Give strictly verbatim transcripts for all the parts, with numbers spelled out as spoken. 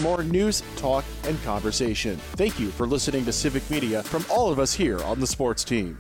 more news, talk, and conversation. Thank you for listening to Civic Media from all of us here on the sports team.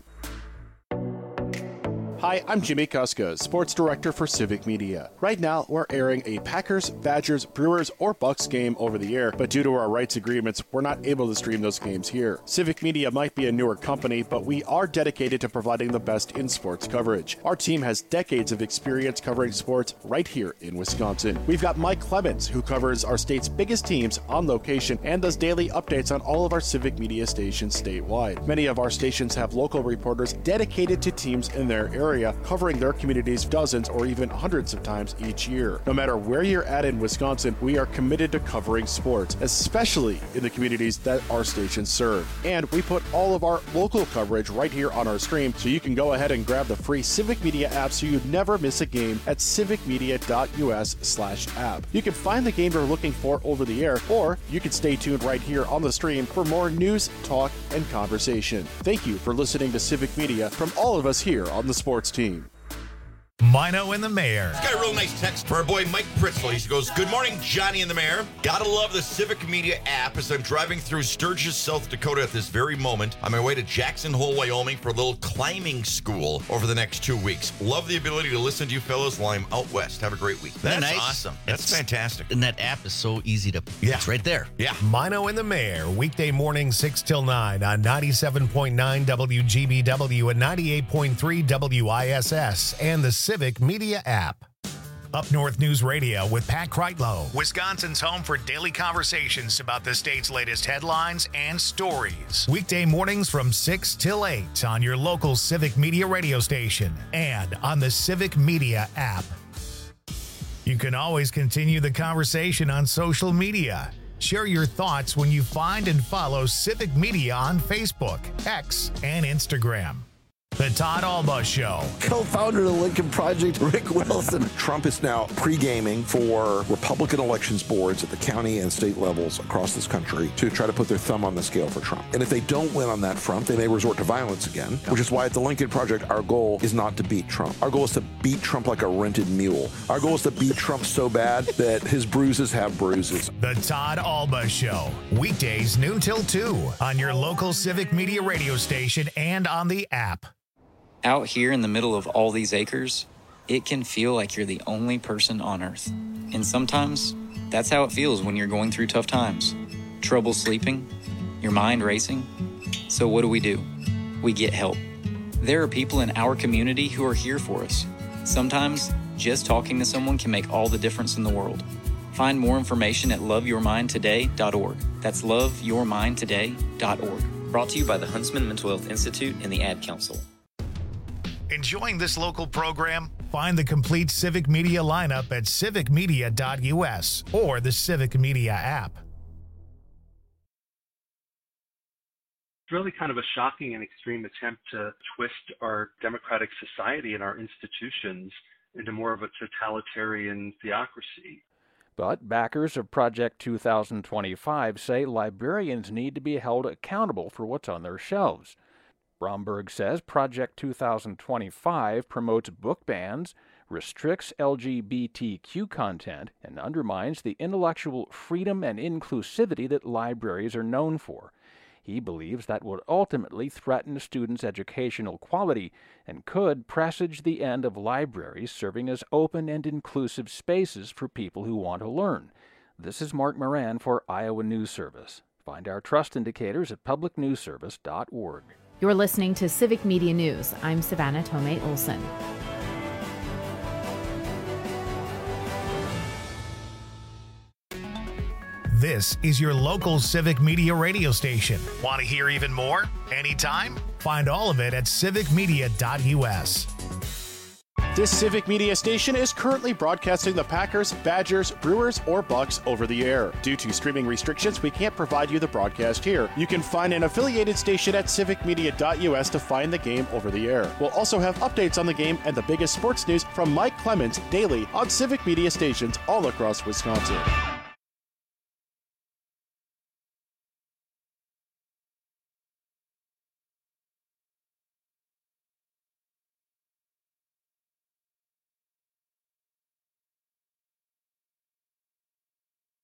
Hi, I'm Jimmy Kuska, Sports Director for Civic Media. Right now, we're airing a Packers, Badgers, Brewers, or Bucks game over the air, but due to our rights agreements, we're not able to stream those games here. Civic Media might be a newer company, but we are dedicated to providing the best in sports coverage. Our team has decades of experience covering sports right here in Wisconsin. We've got Mike Clemens, who covers our state's biggest teams on location and does daily updates on all of our Civic Media stations statewide. Many of our stations have local reporters dedicated to teams in their area, covering their communities dozens or even hundreds of times each year. No matter where you're at in Wisconsin, we are committed to covering sports, especially in the communities that our stations serve. And we put all of our local coverage right here on our stream, so you can go ahead and grab the free Civic Media app so you never miss a game at civicmedia.us slash app. You can find the game you're looking for over the air, or you can stay tuned right here on the stream for more news, talk, and conversation. Thank you for listening to Civic Media from all of us here on the sports team. Mino and the Mayor. Got a real nice text from our boy Mike Pritzl. He goes, "Good morning, Johnny and the Mayor. Gotta love the Civic Media app as I'm driving through Sturgis, South Dakota at this very moment on my way to Jackson Hole, Wyoming for a little climbing school over the next two weeks. Love the ability to listen to you fellas while I'm out west. Have a great week." That's nice? awesome. That's It's, fantastic. And that app is so easy to, Yeah. it's right there. Yeah. Mino and the Mayor, weekday mornings six till nine on ninety-seven point nine W G B W and ninety-eight point three W I S S and the Civic Media app. Up North News Radio with Pat Kreitlow, Wisconsin's home for daily conversations about the state's latest headlines and stories. Weekday mornings from six till eight on your local Civic Media radio station and on the Civic Media app. You can always continue the conversation on social media. Share your thoughts when you find and follow Civic Media on Facebook, X, and Instagram. The Todd Alba Show. Co-founder of the Lincoln Project, Rick Wilson. Trump is now pre-gaming for Republican elections boards at the county and state levels across this country to try to put their thumb on the scale for Trump. And if they don't win on that front, they may resort to violence again, which is why at the Lincoln Project, our goal is not to beat Trump. Our goal is to beat Trump like a rented mule. Our goal is to beat Trump so bad that his bruises have bruises. The Todd Alba Show. Weekdays noon till two on your local Civic Media radio station and on the app. Out here in the middle of all these acres, it can feel like you're the only person on Earth. And sometimes, that's how it feels when you're going through tough times. Trouble sleeping, your mind racing. So what do we do? We get help. There are people in our community who are here for us. Sometimes, just talking to someone can make all the difference in the world. Find more information at love your mind today dot org. That's love your mind today dot org. Brought to you by the Huntsman Mental Health Institute and the Ad Council. Enjoying this local program? Find the complete Civic Media lineup at civic media dot U S or the Civic Media app. It's really kind of a shocking and extreme attempt to twist our democratic society and our institutions into more of a totalitarian theocracy. But backers of Project two thousand twenty-five say librarians need to be held accountable for what's on their shelves. Bromberg says Project two thousand twenty-five promotes book bans, restricts L G B T Q content, and undermines the intellectual freedom and inclusivity that libraries are known for. He believes that would ultimately threaten students' educational quality and could presage the end of libraries serving as open and inclusive spaces for people who want to learn. This is Mark Moran for Iowa News Service. Find our trust indicators at public news service dot org. You're listening to Civic Media News. I'm Savannah Tomei Olson. This is your local Civic Media radio station. Want to hear even more? Anytime? Find all of it at civic media dot U S. This Civic Media station is currently broadcasting the Packers, Badgers, Brewers, or Bucks over the air. Due to streaming restrictions, we can't provide you the broadcast here. You can find an affiliated station at civic media dot U S to find the game over the air. We'll also have updates on the game and the biggest sports news from Mike Clemens daily on Civic Media stations all across Wisconsin.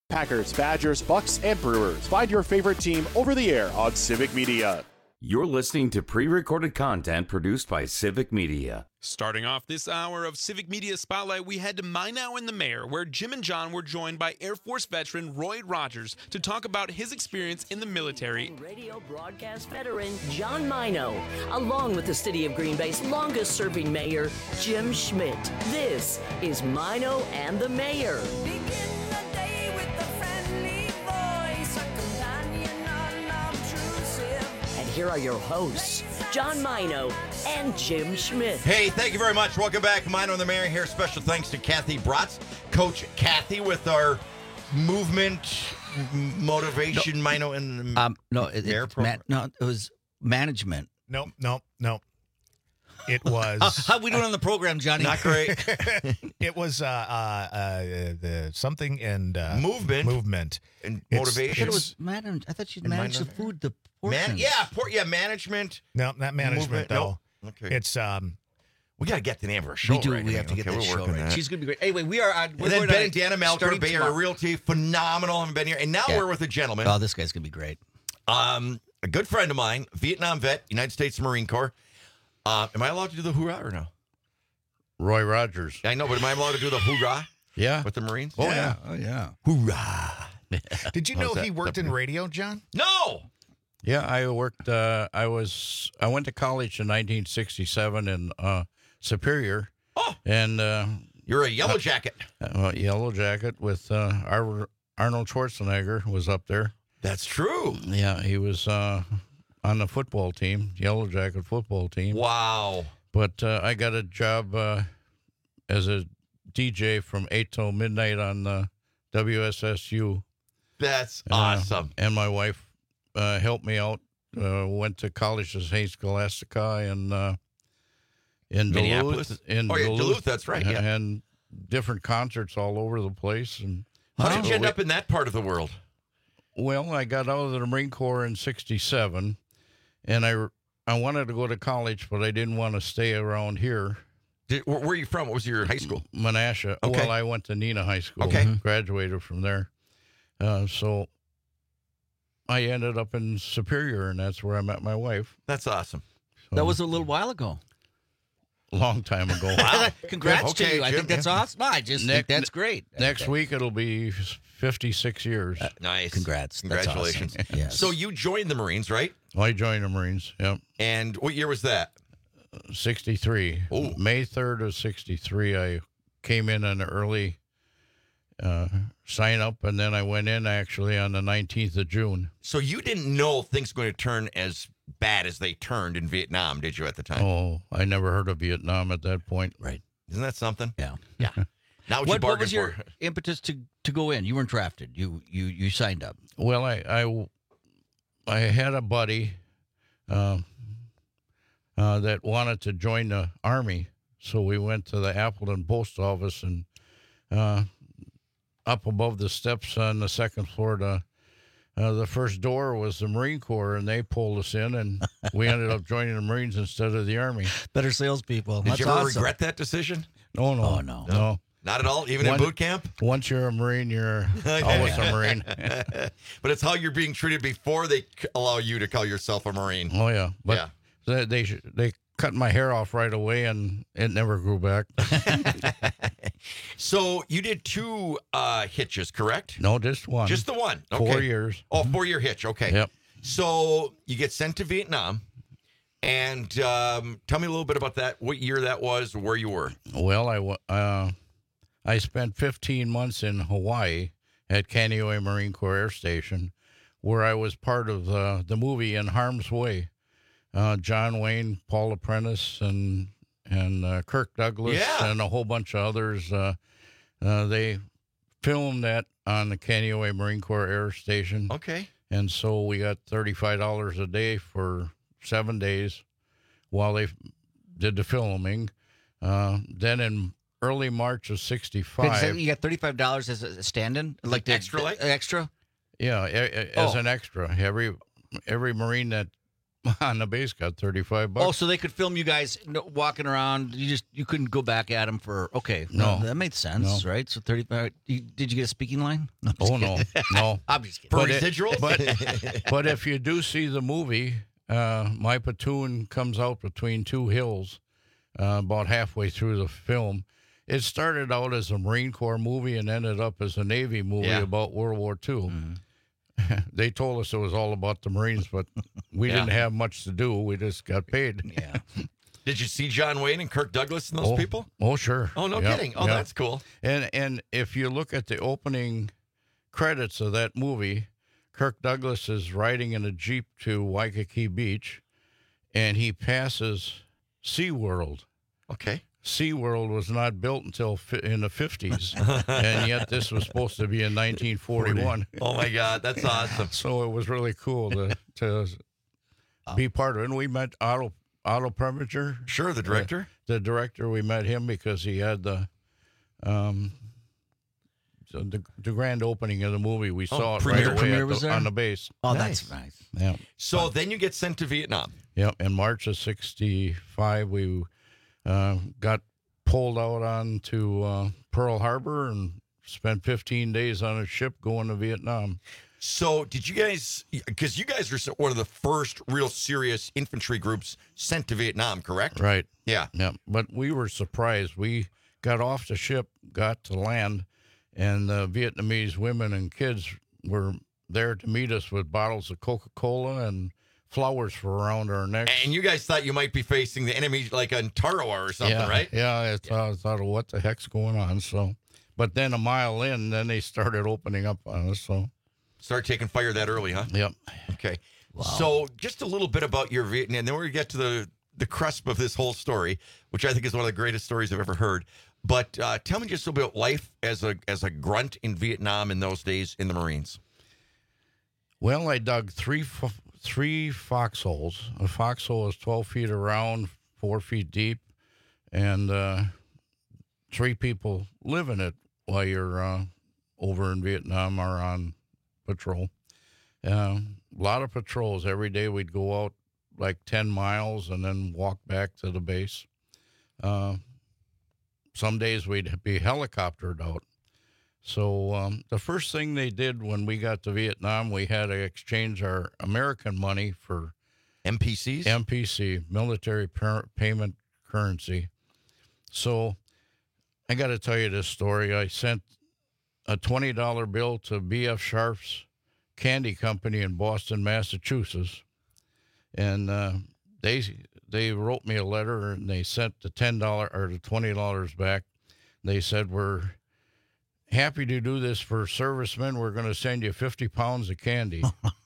Packers, Badgers, Bucks, and Brewers. Find your favorite team over the air on Civic Media. You're listening to pre-recorded content produced by Civic Media. Starting off this hour of Civic Media Spotlight, we head to Minot and the Mayor, where Jim and John were joined by Air Force veteran Roy Rogers to talk about his experience in the military. Radio broadcast veteran John Minot, along with the City of Green Bay's longest-serving mayor, Jim Schmidt. This is Minot and the Mayor. Here are your hosts, John Minot and Jim Schmidt. Hey, thank you very much. Welcome back. Minot and the Mayor here. Special thanks to Kathy Bratz, Coach Kathy, with our movement motivation. No, Minot and the um, no, it, Mayor it, program. man, no, it was management. Nope, nope, nope. It was. Uh, how we doing on the program, Johnny? Not great. It was uh, uh, uh, the something and uh, movement, movement and it's, motivation. I thought, it was man- I thought you'd manage the food. The Man, yeah, por- yeah, management. No, not management movement, though. No. Okay, it's um. We got to get the name of our show. We do. Right we now. have to get okay, that we're show working right. that. She's gonna be great. Anyway, we are on. We're and then going Ben and Dana Malcolm, Bay Area tomorrow. Realty, phenomenal. Haven't been here, and now Yeah. we're with a gentleman. Oh, this guy's gonna be great. Um, a good friend of mine, Vietnam vet, United States Marine Corps. Uh, am I allowed to do the hoorah or no? Roy Rogers. I know, but am I allowed to do the hoorah? Yeah. With the Marines? Oh, yeah. Oh, yeah. Hoorah. Did you How's know that? he worked in radio, John? No. Yeah, I worked, uh, I was, I went to college in nineteen sixty-seven in uh, Superior. Oh. And, uh, You're a yellow jacket. Uh, yellow jacket with uh, Ar- Arnold Schwarzenegger was up there. That's true. Yeah, he was uh, on the football team, yellow jacket football team. Wow. But uh, I got a job uh, as a D J from eight till midnight on uh, W S S U. That's Uh, awesome. And my wife uh, helped me out. Uh, went to college at Saint Scholastica in uh, in Minneapolis? Duluth. In Oh, yeah, Duluth, that's right, yeah. And different concerts all over the place. And How did you end we- up in that part of the world? Well, I got out of the Marine Corps in sixty-seven, and I, I wanted to go to college, but I didn't want to stay around here. Did, where, where are you from? What was your high school? Menasha. Okay. Well, I went to Neenah High School. Okay. Graduated from there. Uh, so I ended up in Superior, and that's where I met my wife. That's awesome. So, That was a little while ago. a long time ago. Congrats Okay, to you. I Jim, think that's yeah. awesome. I just Next- think that's great. Next Okay. week, it'll be fifty-six years. Nice. Congrats. That's Congratulations. awesome. Yes. So you joined the Marines, right? I joined the Marines. Yep. And what year was that? sixty-three. Oh. May third of sixty-three, I came in an early uh, sign up, and then I went in actually on the nineteenth of June. So you didn't know things were going to turn as bad as they turned in Vietnam, did you, at the time? Oh, I never heard of Vietnam at that point. Right. Isn't that something? Yeah. Yeah. Not what, you What, what bargained was your for. impetus to, to go in? You weren't drafted. You you you signed up. Well, I I, I had a buddy uh, uh, that wanted to join the Army, so we went to the Appleton Post Office, and uh, up above the steps on the second floor, the uh, the first door was the Marine Corps, and they pulled us in, and we ended up joining the Marines instead of the Army. Better salespeople. Did That's you ever awesome. regret that decision? No, no, Oh, no. no. Not at all, even One- in boot camp? Once you're a Marine, you're always a Marine. But it's how you're being treated before they c- allow you to call yourself a Marine. Oh yeah, but Yeah. they they, sh- they cut my hair off right away, and it never grew back. So you did two uh, hitches, correct? No, just one. Just the one. Four Okay. years. Oh, four-year hitch. Okay. Yep. So you get sent to Vietnam, and um, tell me a little bit about that. What year that was? Where you were? Well, I wa- uh, I spent fifteen months in Hawaii at Kaneohe Marine Corps Air Station, where I was part of uh, the movie In Harm's Way. Uh, John Wayne, Paul Apprentice, and and uh, Kirk Douglas, Yeah. and a whole bunch of others. Uh, uh, they filmed that on the Kaneohe Marine Corps Air Station. Okay. And so we got thirty-five dollars a day for seven days while they did the filming. Uh, then in early March of Wait, so sixty-five. you got thirty-five dollars as a stand-in? Like the, Extra, like? the extra? Yeah, a- a- as Oh. an extra. Every every Marine that on the base got thirty-five bucks. Oh, so they could film you guys no, walking around. You just you couldn't go back at them for okay. No. that made sense, No. right? So thirty-five. You, did you get a speaking line? No, I'm just Oh, no. kidding. No. I'm just kidding. For But it- residuals? But, but if you do see the movie, uh, my platoon comes out between two hills uh, about halfway through the film. It started out as a Marine Corps movie and ended up as a Navy movie Yeah. about World War Two. They told us it was all about the Marines, but we Yeah. didn't have much to do. We just got paid. Yeah. Did you see John Wayne and Kirk Douglas and those oh, people? Oh, sure. Oh, no Yep, kidding. Oh, yep. that's cool. And and if you look at the opening credits of that movie, Kirk Douglas is riding in a Jeep to Waikiki Beach, and he passes SeaWorld. Okay. SeaWorld was not built until fi- in the fifties, and yet this was supposed to be in nineteen forty-one. Oh, my God. That's awesome. So it was really cool to to be part of it. And we met Otto Otto Preminger. Sure, the director. The, the director, we met him because he had the um so the, the grand opening of the movie. We Oh, saw it premiere- right away premiere at was the, there? on the base. Oh, Nice. that's nice. Yeah. So then you get sent to Vietnam. Yep. In March of sixty-five, we uh, got pulled out onto uh, Pearl Harbor and spent fifteen days on a ship going to Vietnam. So did you guys, because you guys are one of the first real serious infantry groups sent to Vietnam, correct? Right. Yeah. Yeah. But we were surprised. We got off the ship, got to land, and the Vietnamese women and kids were there to meet us with bottles of Coca-Cola and flowers for around our necks. And you guys thought you might be facing the enemy like on Tarawa or something, yeah, right? Yeah, I thought, I thought, what the heck's going on? So, but then a mile in, then they started opening up on us. So, Start taking fire that early, huh? yep. Okay. So just a little bit about your Vietnam, and then we're going to get to the, the cusp of this whole story, which I think is one of the greatest stories I've ever heard. But uh, tell me just a little bit about life as a as a grunt in Vietnam in those days in the Marines. Well, I dug three fo- three foxholes. A foxhole is twelve feet around, four feet deep, and uh, three people live in it while you're uh, over in Vietnam or on patrol. Uh, a lot of patrols. Every day we'd go out like ten miles and then walk back to the base. Uh, some days we'd be helicoptered out. So um, the first thing they did when we got to Vietnam, we had to exchange our American money for M P Cs? M P C, military par- payment currency. So I got to tell you this story. I sent a twenty dollar bill to B F Sharp's Candy Company in Boston, Massachusetts, and uh, they they wrote me a letter and they sent the ten dollar or the twenty dollars back. They said, we're happy to do this for servicemen. We're going to send you fifty pounds of candy.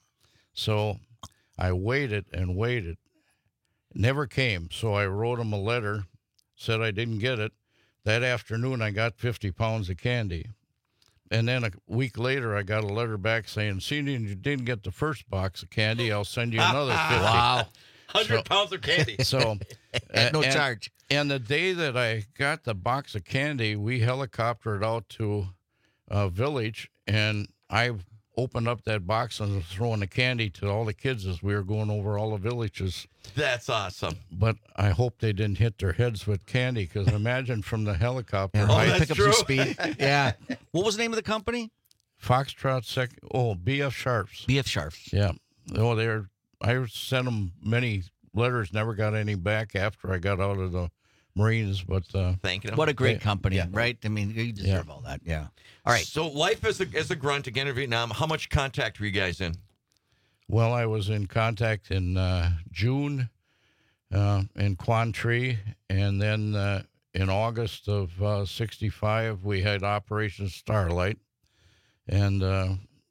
So I waited and waited. Never came. So I wrote them a letter, said I didn't get it. That afternoon, I got fifty pounds of candy. And then a week later, I got a letter back saying, seeing you didn't get the first box of candy, I'll send you another fifty. Wow. one hundred So- pounds of candy. So, At no and- charge. And the day that I got the box of candy, we helicoptered out to a village, and I opened up that box and was throwing the candy to all the kids as we were going over all the villages. That's awesome. But I hope they didn't hit their heads with candy, because imagine from the helicopter. Yeah, Oh, I that's pick up true. some speed. Yeah. What was the name of the company? Foxtrot sec. Oh, B F Sharps. B F Sharps. Yeah. Oh, they're. I sent them many letters, never got any back after I got out of the Marines. But uh, Thanking them. What a great Yeah. company, Yeah. right? I mean, you deserve all that. Yeah. All right. So life as a as a grunt again in Vietnam. How much contact were you guys in? well, I was in contact in uh, June uh, in Quan Tri, and then uh, in August of uh, sixty-five, we had Operation Starlight, and uh,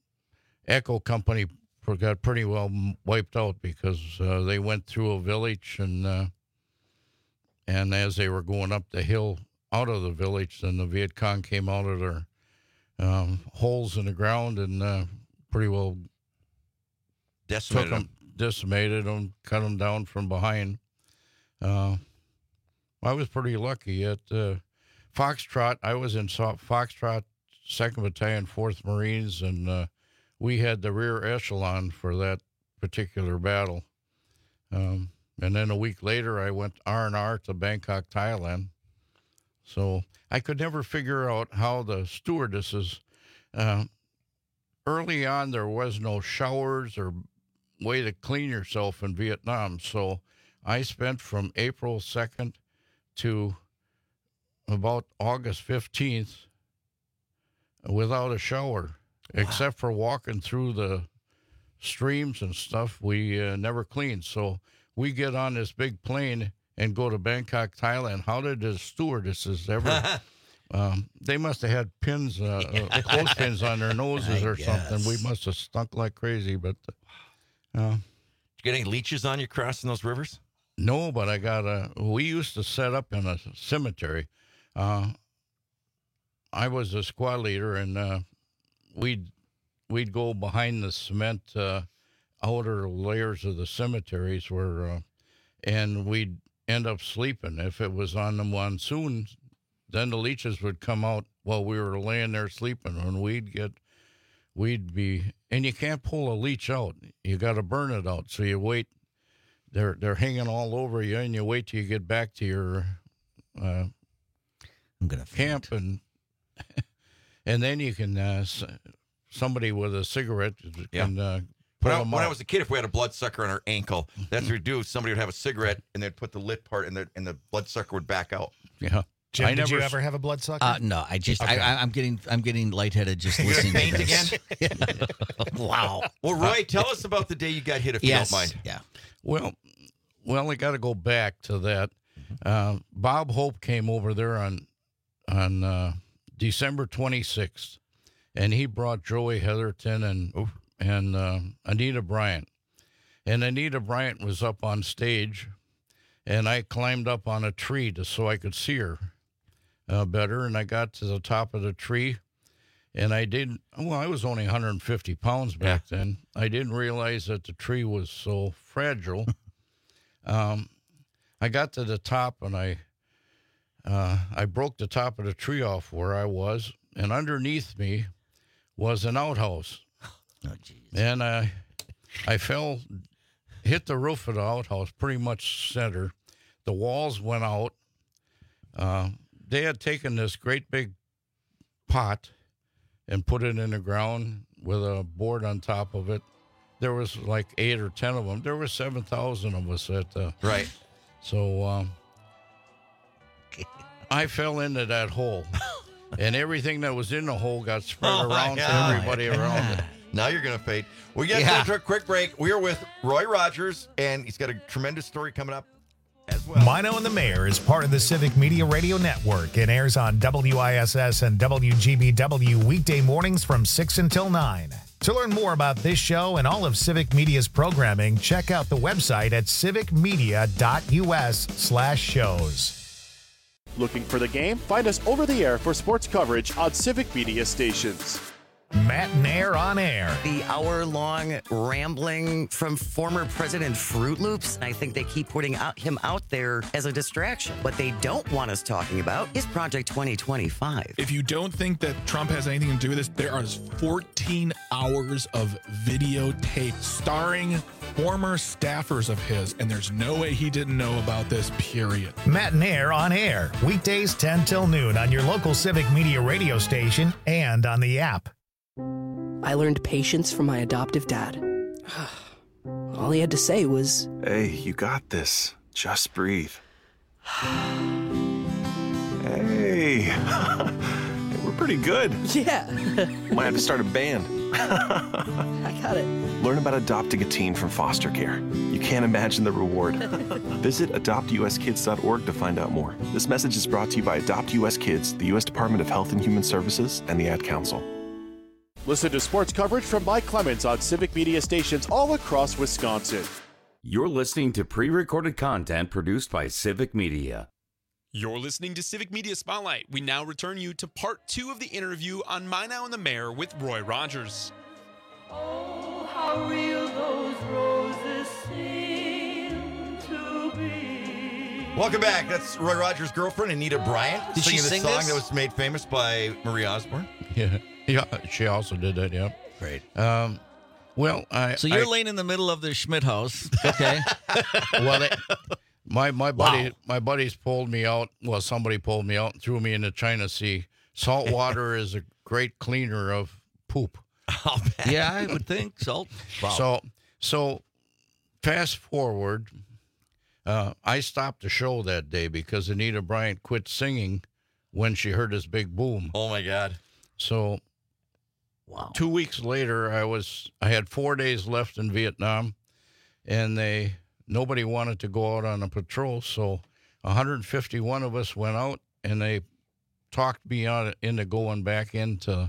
Echo Company got pretty well wiped out because uh, they went through a village, and uh, and as they were going up the hill out of the village, then the Viet Cong came out of their um, holes in the ground and uh, pretty well Decimated took them, decimated them, cut them down from behind. Uh, I was pretty lucky at uh, Foxtrot. I was in so- Foxtrot, second Battalion, fourth Marines, and uh, we had the rear echelon for that particular battle. Um, and then a week later, I went R and R to Bangkok, Thailand. So I could never figure out how the stewardesses, uh, early on, there was no showers or way to clean yourself in Vietnam. So I spent from April second to about August fifteenth without a shower, wow. except for walking through the streams and stuff. We uh, never cleaned. So we get on this big plane and go to Bangkok, Thailand. How did the stewardesses ever? um, they must have had pins, uh, yeah. uh, clothespins on their noses I or guess. something. We must have stunk like crazy. But uh, did you get any leeches on you crossing those rivers? No, but I got a. We used to set up in a cemetery. Uh, I was a squad leader, and uh, we'd we'd go behind the cement uh, outer layers of the cemeteries where, uh, and we'd end up sleeping. If it was on the monsoon, then the leeches would come out while we were laying there sleeping, and we'd get, we'd be, and you can't pull a leech out. You got to burn it out. So you wait. They're they're hanging all over you, and you wait till you get back to your uh, I'm gonna camp, and and then you can uh, somebody with a cigarette can yeah. uh, When, I, when I was a kid, if we had a bloodsucker on our ankle, that's what we'd do. Somebody would have a cigarette, and they'd put the lit part, and the and the bloodsucker would back out. Yeah. Jim, I did never you ever have a bloodsucker? Uh, no, I just Okay. I, I'm getting I'm getting lightheaded just listening Faint to this. again? Wow. Well, Roy, tell us about the day you got hit, if yes. you don't mind. Yeah. Well, well, I got to go back to that. Uh, Bob Hope came over there on on uh, December twenty-sixth, and he brought Joey Heatherton and Oof. and uh, Anita Bryant. And Anita Bryant was up on stage, and I climbed up on a tree to, so I could see her uh, better. And I got to the top of the tree, and I didn't, well, I was only one hundred fifty pounds back yeah. then. I didn't realize that the tree was so fragile. um, I got to the top, and I, uh, I broke the top of the tree off where I was, and underneath me was an outhouse. Oh, jeez. And I, I fell, hit the roof of the outhouse, pretty much center. The walls went out. Uh, they had taken this great big pot and put it in the ground with a board on top of it. There was like eight or ten of them. There were seven thousand of us at the... Right. So um, I fell into that hole. And everything that was in the hole got spread Oh, my around to God. everybody around it. Now you're going to fade. We got Yeah. to take a quick break. We are with Roy Rogers, and he's got a tremendous story coming up as well. Mino and the Mayor is part of the Civic Media Radio Network and airs on W I S S and W G B W weekday mornings from six until nine. To learn more about this show and all of Civic Media's programming, check out the website at civicmedia.us slash shows. Looking for the game? Find us over the air for sports coverage on Civic Media stations. Matt and Air on Air. The hour-long rambling from former President Fruit Loops. I think they keep putting out, him out there as a distraction. What they don't want us talking about is Project twenty twenty-five. If you don't think that Trump has anything to do with this, there are fourteen hours of videotape starring former staffers of his, and there's no way he didn't know about this, period. Matt and Air on Air. Weekdays ten till noon on your local Civic Media radio station and on the app. I learned patience from my adoptive dad. All he had to say was, "Hey, you got this. Just breathe." Hey, hey, we're pretty good. Yeah. Might have to start a band. I got it. Learn about adopting a teen from foster care. You can't imagine the reward. Visit adopt u s kids dot org to find out more. This message is brought to you by Adopt U S Kids, the U S Department of Health and Human Services, and the Ad Council. Listen to sports coverage from Mike Clemens on Civic Media stations all across Wisconsin. You're listening to pre-recorded content produced by Civic Media. You're listening to Civic Media Spotlight. We now return you to part two of the interview on Mino and the Mayor with Roy Rogers. Oh, how real those roses seem to be. Welcome back. That's Roy Rogers' girlfriend, Anita Bryant, Did she singing the sing song this? that was made famous by Marie Osborne. Yeah, yeah, she also did that. Yeah, great. Um, Well, I So you're I, laying in the middle of the Schmidt house. Okay. well, they, my my buddy Wow. my buddies pulled me out. Well, somebody pulled me out and threw me in the China Sea. Salt water is a great cleaner of poop. Yeah, I would think so. Wow. So so fast forward, uh, I stopped the show that day because Anita Bryant quit singing when she heard this big boom. Oh my God! So. Wow. Two weeks later, I was I had four days left in Vietnam, and they nobody wanted to go out on a patrol, so one hundred fifty-one of us went out, and they talked me out into going back into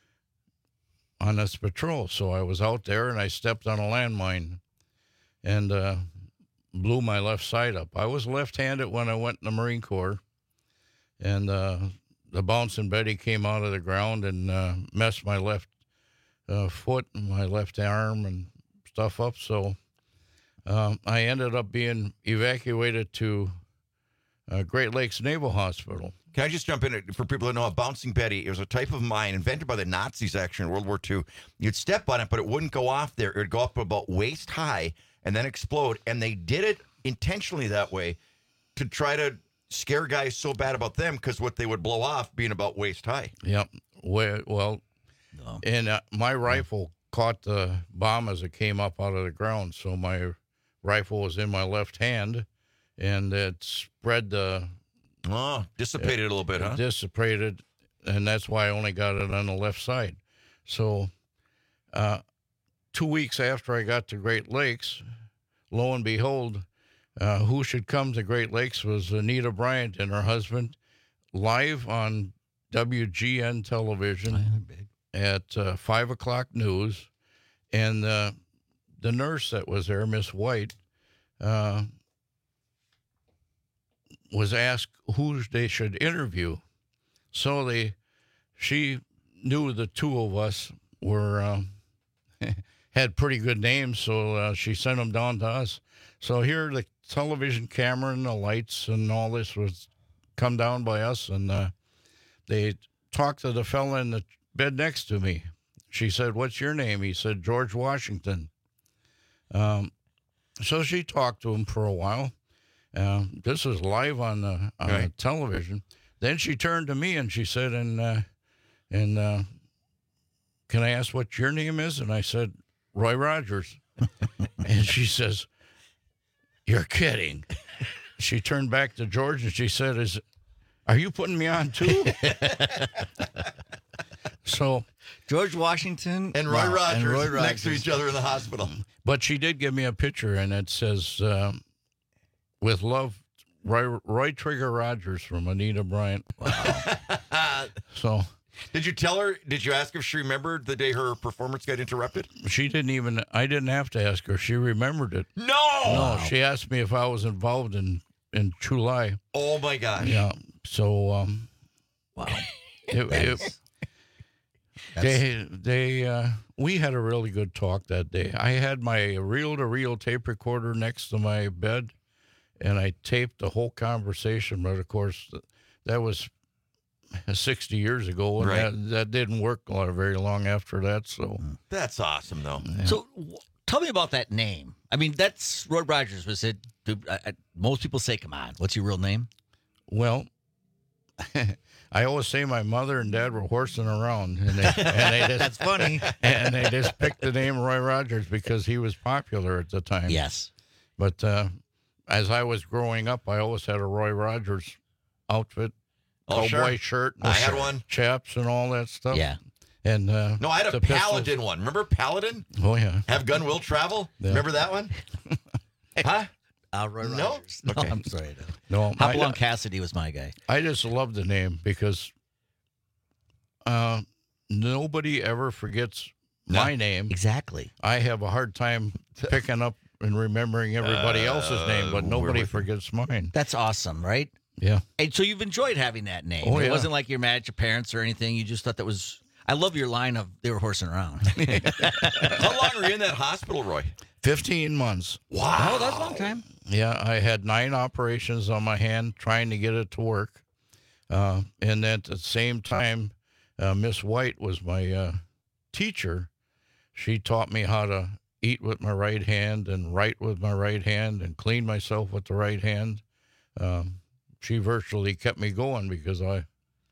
on this patrol. So I was out there, and I stepped on a landmine, and uh, blew my left side up. I was left-handed when I went in the Marine Corps, and uh, the bouncing Betty came out of the ground and uh, messed my left uh, foot and my left arm and stuff up. So um, I ended up being evacuated to uh, Great Lakes Naval Hospital. Can I just jump in for people that know a bouncing Betty? It was a type of mine invented by the Nazis actually in World War Two. You'd step on it, but it wouldn't go off there. It would go up about waist high and then explode. And they did it intentionally that way to try to scare guys so bad about them because what they would blow off being about waist high. Yep. Well, well no. and uh, my rifle caught the bomb as it came up out of the ground. So my rifle was in my left hand, and it spread the... Oh, dissipated it, a little bit, huh? Dissipated, and that's why I only got it on the left side. So uh, two weeks after I got to Great Lakes, lo and behold, uh, who should come to Great Lakes was Anita Bryant and her husband, live on W G N television at uh, five o'clock news. And uh, the nurse that was there, Miss White, uh, was asked who they should interview. So they, she knew the two of us were, um, had pretty good names, so uh, she sent them down to us. So here the television camera and the lights and all this was come down by us, and uh, they talked to the fella in the bed next to me. She said, "What's your name?" He said, "George Washington." Um, so she talked to him for a while. Uh, this was live on the, on right. the television. Then she turned to me and she said, and, uh, and uh, can I ask what your name is? And I said, Roy Rogers. And she says, "You're kidding." She turned back to George and she said, "Is, are you putting me on too?" So George Washington and Roy, wow. Rogers and Roy Rogers next to each other in the hospital. But she did give me a picture, and it says, um, "With love, Roy, Roy Trigger Rogers from Anita Bryant." Wow. So, did you tell her? Did you ask if she remembered the day her performance got interrupted? She didn't even. I didn't have to ask her. She remembered it. No. No. Wow. She asked me if I was involved in in July. Oh my gosh. Yeah. So, um, wow. It, it, they they uh, we had a really good talk that day. I had my reel-to-reel tape recorder next to my bed, and I taped the whole conversation. But of course, that was sixty years ago, and Right. that, that didn't work a lot, very long after that. So That's awesome, though. So w- tell me about that name. I mean, that's Roy Rogers. Was it? Do, I, I, most people say, "Come on, what's your real name?" Well, I always say my mother and dad were horsing around, and they, and they just, That's funny. And they just picked the name Roy Rogers because he was popular at the time. Yes. But uh, as I was growing up, I always had a Roy Rogers outfit, Oh, cowboy sure. shirt, I had one. chaps, and all that stuff. Yeah. And uh, No, I had a the pistols- Paladin one. Remember Paladin? Oh yeah. Have gun will travel. Yeah. Remember that one? Huh? Uh, Roy No? Rogers. No, Okay. I'm sorry. No, Hopalong I, Cassidy was my guy. I just love the name because uh, nobody ever forgets my name. Exactly. I have a hard time picking up and remembering everybody else's name, but Uh, nobody we're with you. forgets mine. That's awesome, right? Yeah. And so you've enjoyed having that name. Oh, it yeah. wasn't like you're mad at your parents or anything. You just thought that was. I love your line of they were horsing around. How long were you in that hospital, Roy? Fifteen months. Wow. Oh, that's a long time. Yeah, I had nine operations on my hand trying to get it to work. Uh, and at the same time, uh, Miss White was my uh, teacher. she taught me how to eat with my right hand and write with my right hand and clean myself with the right hand. Um, she virtually kept me going because I,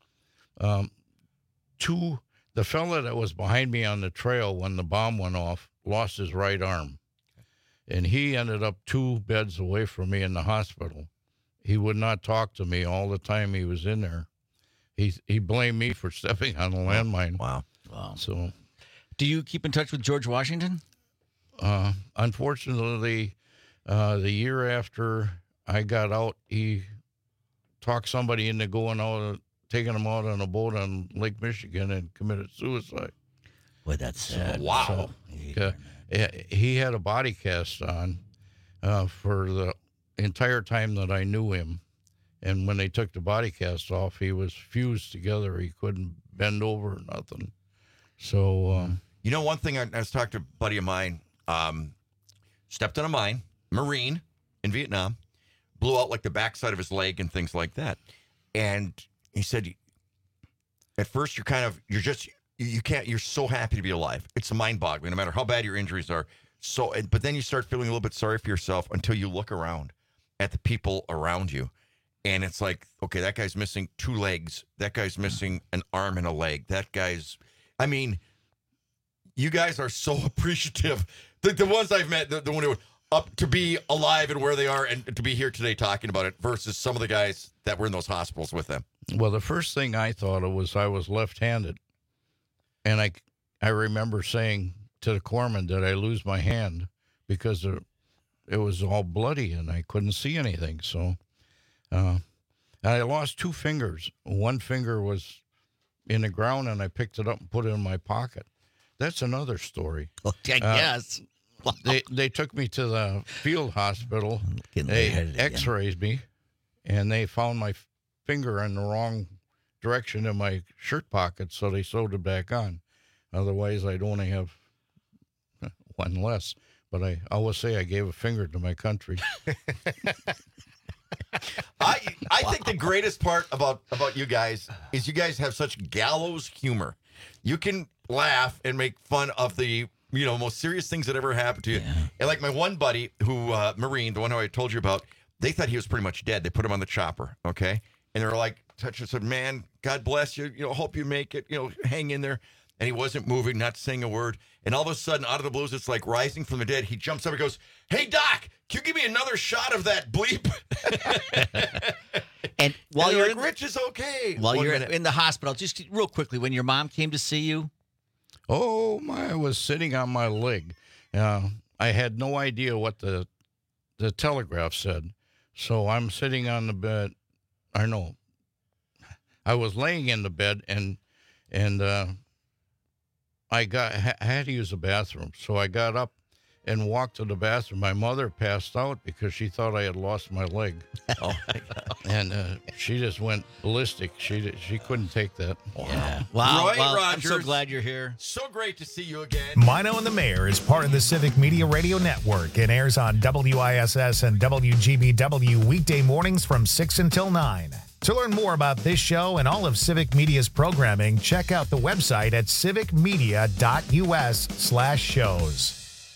um, two, the fella that was behind me on the trail when the bomb went off lost his right arm. And he ended up two beds away from me in the hospital. He would not talk to me all the time he was in there. He he blamed me for stepping on a landmine. Wow. Wow. So, do you keep in touch with George Washington? Uh, unfortunately, uh, the year after I got out, he talked somebody into going out, taking him out on a boat on Lake Michigan and committed suicide. Boy, that's sad. Wow. So, uh, he had a body cast on uh, for the entire time that I knew him. And when they took the body cast off, he was fused together. He couldn't bend over or nothing. So, um, you know, one thing I, I was talking to a buddy of mine, um, stepped on a mine, Marine in Vietnam, blew out like the backside of his leg and things like that. And he said, at first you're kind of, you're just, you can't, you're so happy to be alive. It's mind boggling, no matter how bad your injuries are. So, but then you start feeling a little bit sorry for yourself until you look around at the people around you. And it's like, okay, that guy's missing two legs. That guy's missing an arm and a leg. That guy's, I mean, you guys are so appreciative. The, the ones I've met, the, the one who up to be alive and where they are and to be here today talking about it versus some of the guys that were in those hospitals with them. Well, the first thing I thought of was I was left-handed. And I, I remember saying to the corpsman, did I lose my hand? Because it, it was all bloody and I couldn't see anything. So uh, I lost two fingers. One finger was in the ground and I picked it up and put it in my pocket. That's another story. Well, I guess. Uh, they, they took me to the field hospital. They x-rayed me and they found my finger in the wrong direction in my shirt pocket, so they sewed it back on. Otherwise, I'd only have one less. But I always say I gave a finger to my country. I I think the greatest part about, about you guys is you guys have such gallows humor. You can laugh and make fun of the, you know, most serious things that ever happened to you. Yeah. And like my one buddy who, uh, Marine, the one who I told you about, they thought he was pretty much dead. They put him on the chopper, okay? And they were like, touch said, man, God bless you. You know, hope you make it. You know, hang in there. And he wasn't moving, not saying a word. And all of a sudden, out of the blues, it's like rising from the dead. He jumps up and goes, hey, Doc, can you give me another shot of that bleep? And while and you're like, in, Rich is okay. While One you're minute. in the hospital, just real quickly, when your mom came to see you? Oh, my, I was sitting on my leg. Uh, I had no idea what the the telegraph said. So I'm sitting on the bed. I know. I was laying in the bed, and and uh, I got I had to use the bathroom. So I got up and walked to the bathroom. My mother passed out because she thought I had lost my leg. Oh, my God. And uh, she just went ballistic. She she couldn't take that. Yeah. Wow. Roy well, Rogers. I'm so glad you're here. So great to see you again. Mino and the Mayor is part of the Civic Media Radio Network and airs on W I S S and W G B W weekday mornings from six until nine. To learn more about this show and all of Civic Media's programming, check out the website at civicmedia.us slash shows.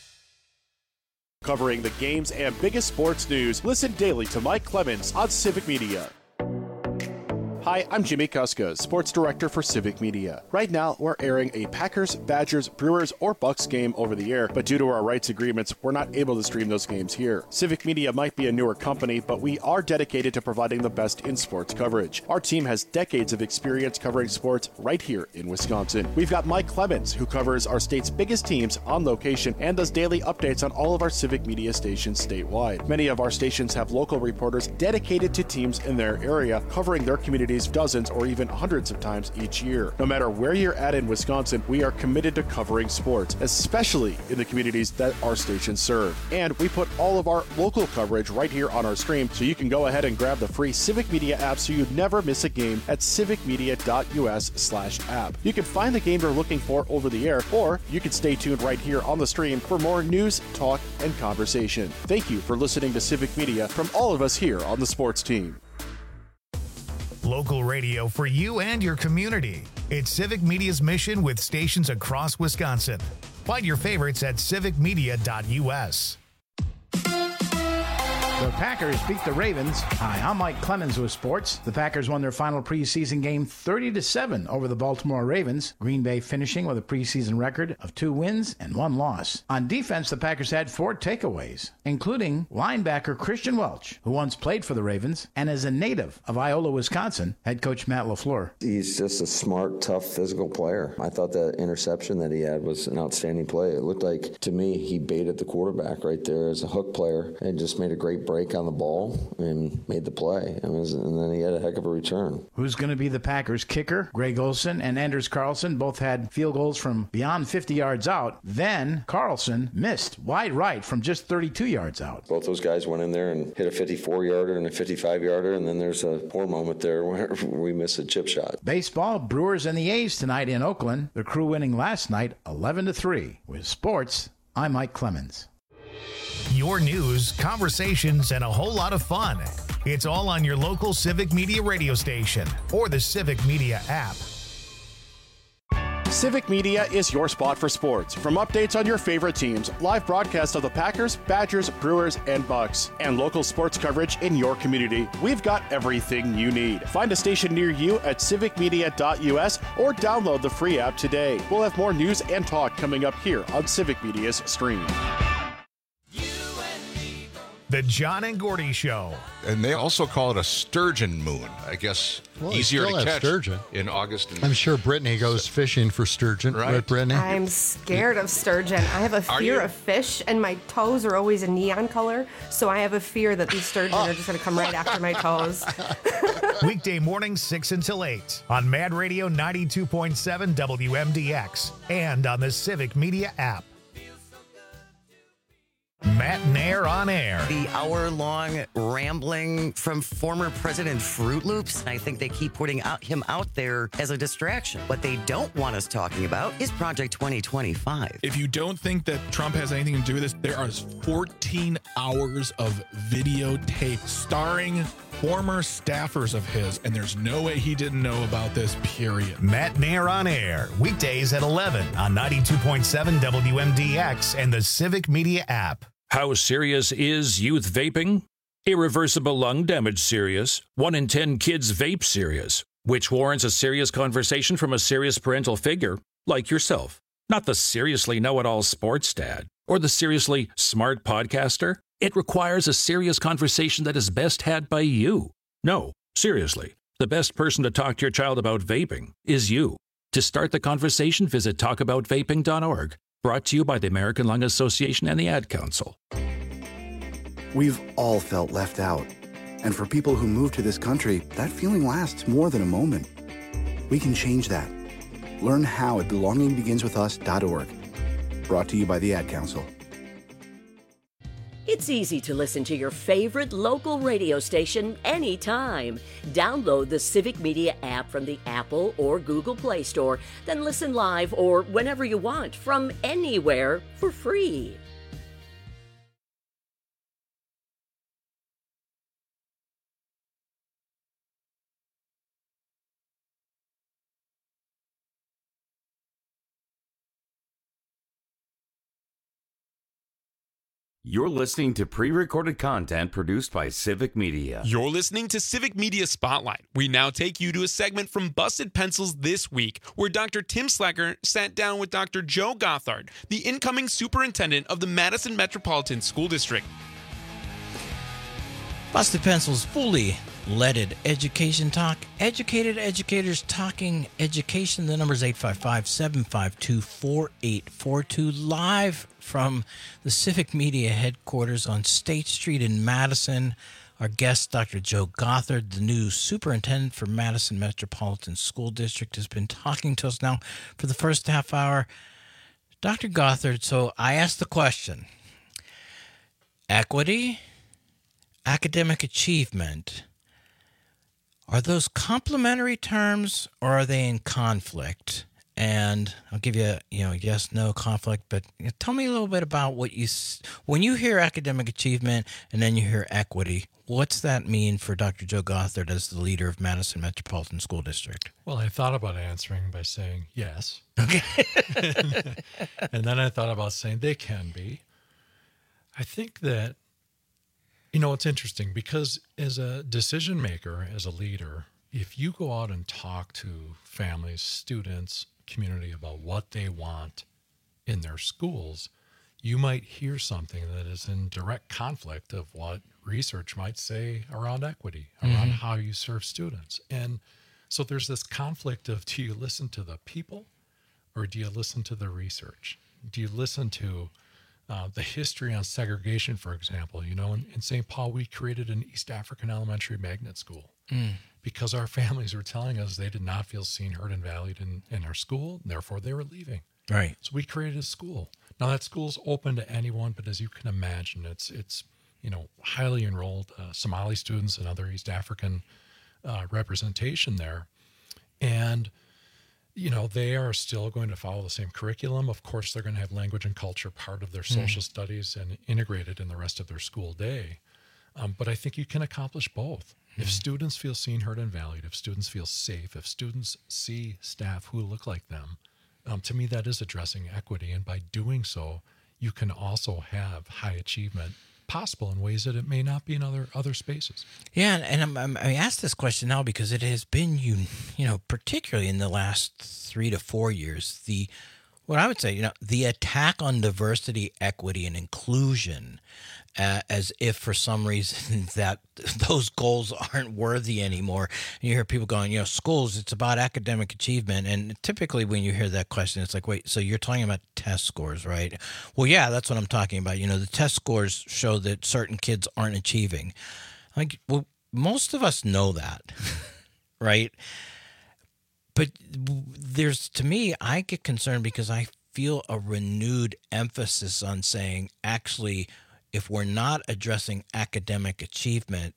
Covering the games and biggest sports news, listen daily to Mike Clemens on Civic Media. Hi, I'm Jimmy Kuska, Sports Director for Civic Media. Right now, we're airing a Packers, Badgers, Brewers, or Bucks game over the air, but due to our rights agreements, we're not able to stream those games here. Civic Media might be a newer company, but we are dedicated to providing the best in sports coverage. Our team has decades of experience covering sports right here in Wisconsin. We've got Mike Clemens, who covers our state's biggest teams on location and does daily updates on all of our Civic Media stations statewide. Many of our stations have local reporters dedicated to teams in their area, covering their communities dozens or even hundreds of times each year. No matter where you're at in Wisconsin, we are committed to covering sports, especially in the communities that our stations serve. And we put all of our local coverage right here on our stream, so you can go ahead and grab the free Civic Media app so you never miss a game at civicmedia.us slash app. You can find the game you're looking for over the air, or you can stay tuned right here on the stream for more news, talk, and conversation. Thank you for listening to Civic Media from all of us here on the sports team. Local radio for you and your community. It's Civic Media's mission with stations across Wisconsin. Find your favorites at civic media dot U S. The Packers beat the Ravens. Hi, I'm Mike Clemens with sports. The Packers won their final preseason game thirty to seven over the Baltimore Ravens. Green Bay finishing with a preseason record of two wins and one loss. On defense, the Packers had four takeaways, including linebacker Christian Welch, who once played for the Ravens and is a native of Iola, Wisconsin. Head coach Matt LaFleur. He's just a smart, tough, physical player. I thought that interception that he had was an outstanding play. It looked like, to me, he baited the quarterback right there as a hook player and just made a great break on the ball and made the play. And, was, and then he had a heck of a return. Who's going to be the Packers kicker? Greg Olsen and Anders Carlson both had field goals from beyond fifty yards out. Then Carlson missed wide right from just thirty-two yards out. Both those guys went in there and hit a fifty-four-yarder and a fifty-five-yarder, and then there's a poor moment there where we missed a chip shot. Baseball, Brewers and the A's tonight in Oakland. The Crew winning last night eleven to three. With sports, I'm Mike Clemens. Your news, conversations, and a whole lot of fun. It's all on your local Civic Media radio station or the Civic Media app. Civic Media is your spot for sports. From updates on your favorite teams, live broadcasts of the Packers, Badgers, Brewers, and Bucks, and local sports coverage in your community, we've got everything you need. Find a station near you at civic media dot U S or download the free app today. We'll have more news and talk coming up here on Civic Media's stream. The John and Gordy Show. And they also call it a sturgeon moon. I guess well, easier still to catch sturgeon. in August. And I'm sure Brittany goes fishing for sturgeon. Right, right Brittany? I'm scared of sturgeon. I have a fear of fish, and my toes are always a neon color, so I have a fear that these sturgeon are just going to come right after my toes. Weekday mornings six until eight on Mad Radio ninety-two point seven W M D X and on the Civic Media app. Matt Nair on air. The hour-long rambling from former President Fruit Loops. I think they keep putting out, him out there as a distraction. What they don't want us talking about is Project twenty twenty-five. If you don't think that Trump has anything to do with this, there are fourteen hours of videotape starring former staffers of his, and there's no way he didn't know about this, period. Matt Nair on air, weekdays at eleven on ninety-two point seven W M D X and the Civic Media app. How serious is youth vaping? Irreversible lung damage serious. One in ten kids vape serious, which warrants a serious conversation from a serious parental figure like yourself. Not the seriously know-it-all sports dad or the seriously smart podcaster. It requires a serious conversation that is best had by you. No, seriously, the best person to talk to your child about vaping is you. To start the conversation, visit talk about vaping dot org. Brought to you by the American Lung Association and the Ad Council. We've all felt left out. And for people who move to this country, that feeling lasts more than a moment. We can change that. Learn how at belonging begins with us dot org. Brought to you by the Ad Council. It's easy to listen to your favorite local radio station anytime. Download the Civic Media app from the Apple or Google Play Store, then listen live or whenever you want from anywhere for free. You're listening to pre-recorded content produced by Civic Media. You're listening to Civic Media Spotlight. We now take you to a segment from Busted Pencils This Week, where Doctor Tim Slacker sat down with Doctor Joe Gothard, the incoming superintendent of the Madison Metropolitan School District. Busted Pencils fully leaded education talk. Educated educators talking education. The number is eight five five, seven five two, four eight four two. Live from the Civic Media headquarters on State Street in Madison. Our guest, Doctor Joe Gothard, the new superintendent for Madison Metropolitan School District, has been talking to us now for the first half hour. Doctor Gothard, so I asked the question, equity, academic achievement, are those complementary terms or are they in conflict? and I'll give you, a, you know, yes, no conflict. But you know, tell me a little bit about what you when you hear academic achievement and then you hear equity. What's that mean for Doctor Joe Gothard as the leader of Madison Metropolitan School District? Well, I thought about answering by saying yes. Okay. And then I thought about saying they can be. I think that, you know, it's interesting because as a decision maker, as a leader, if you go out and talk to families, students, community about what they want in their schools, you might hear something that is in direct conflict of what research might say around equity, around Mm-hmm. how you serve students. And so there's this conflict of, do you listen to the people or do you listen to the research? Do you listen to uh, the history on segregation, for example? You know, in, in Saint Paul, we created an East African elementary magnet school Mm. because our families were telling us they did not feel seen, heard, and valued in, in our school. And therefore, they were leaving. Right. So we created a school. Now that school's open to anyone, but as you can imagine, it's it's you know highly enrolled uh, Somali students and other East African uh, representation there, and you know they are still going to follow the same curriculum. Of course, they're going to have language and culture part of their social Mm. studies and integrated in the rest of their school day. Um, but I think you can accomplish both. If students feel seen, heard, and valued, if students feel safe, if students see staff who look like them, um, to me, that is addressing equity. And by doing so, you can also have high achievement possible in ways that it may not be in other other spaces. Yeah, and, and I'm, I'm, I asked this question now because it has been, you, you know, particularly in the last three to four years, the what I would say, you know, the attack on diversity, equity, and inclusion, uh, as if for some reason that those goals aren't worthy anymore. And you hear people going, you know, schools, it's about academic achievement. And typically when you hear that question, it's like, wait, so you're talking about test scores, right? Well, yeah, that's what I'm talking about. You know, the test scores show that certain kids aren't achieving. Like, well, most of us know that, right? But there's, to me, I get concerned because I feel a renewed emphasis on saying, actually, if we're not addressing academic achievement,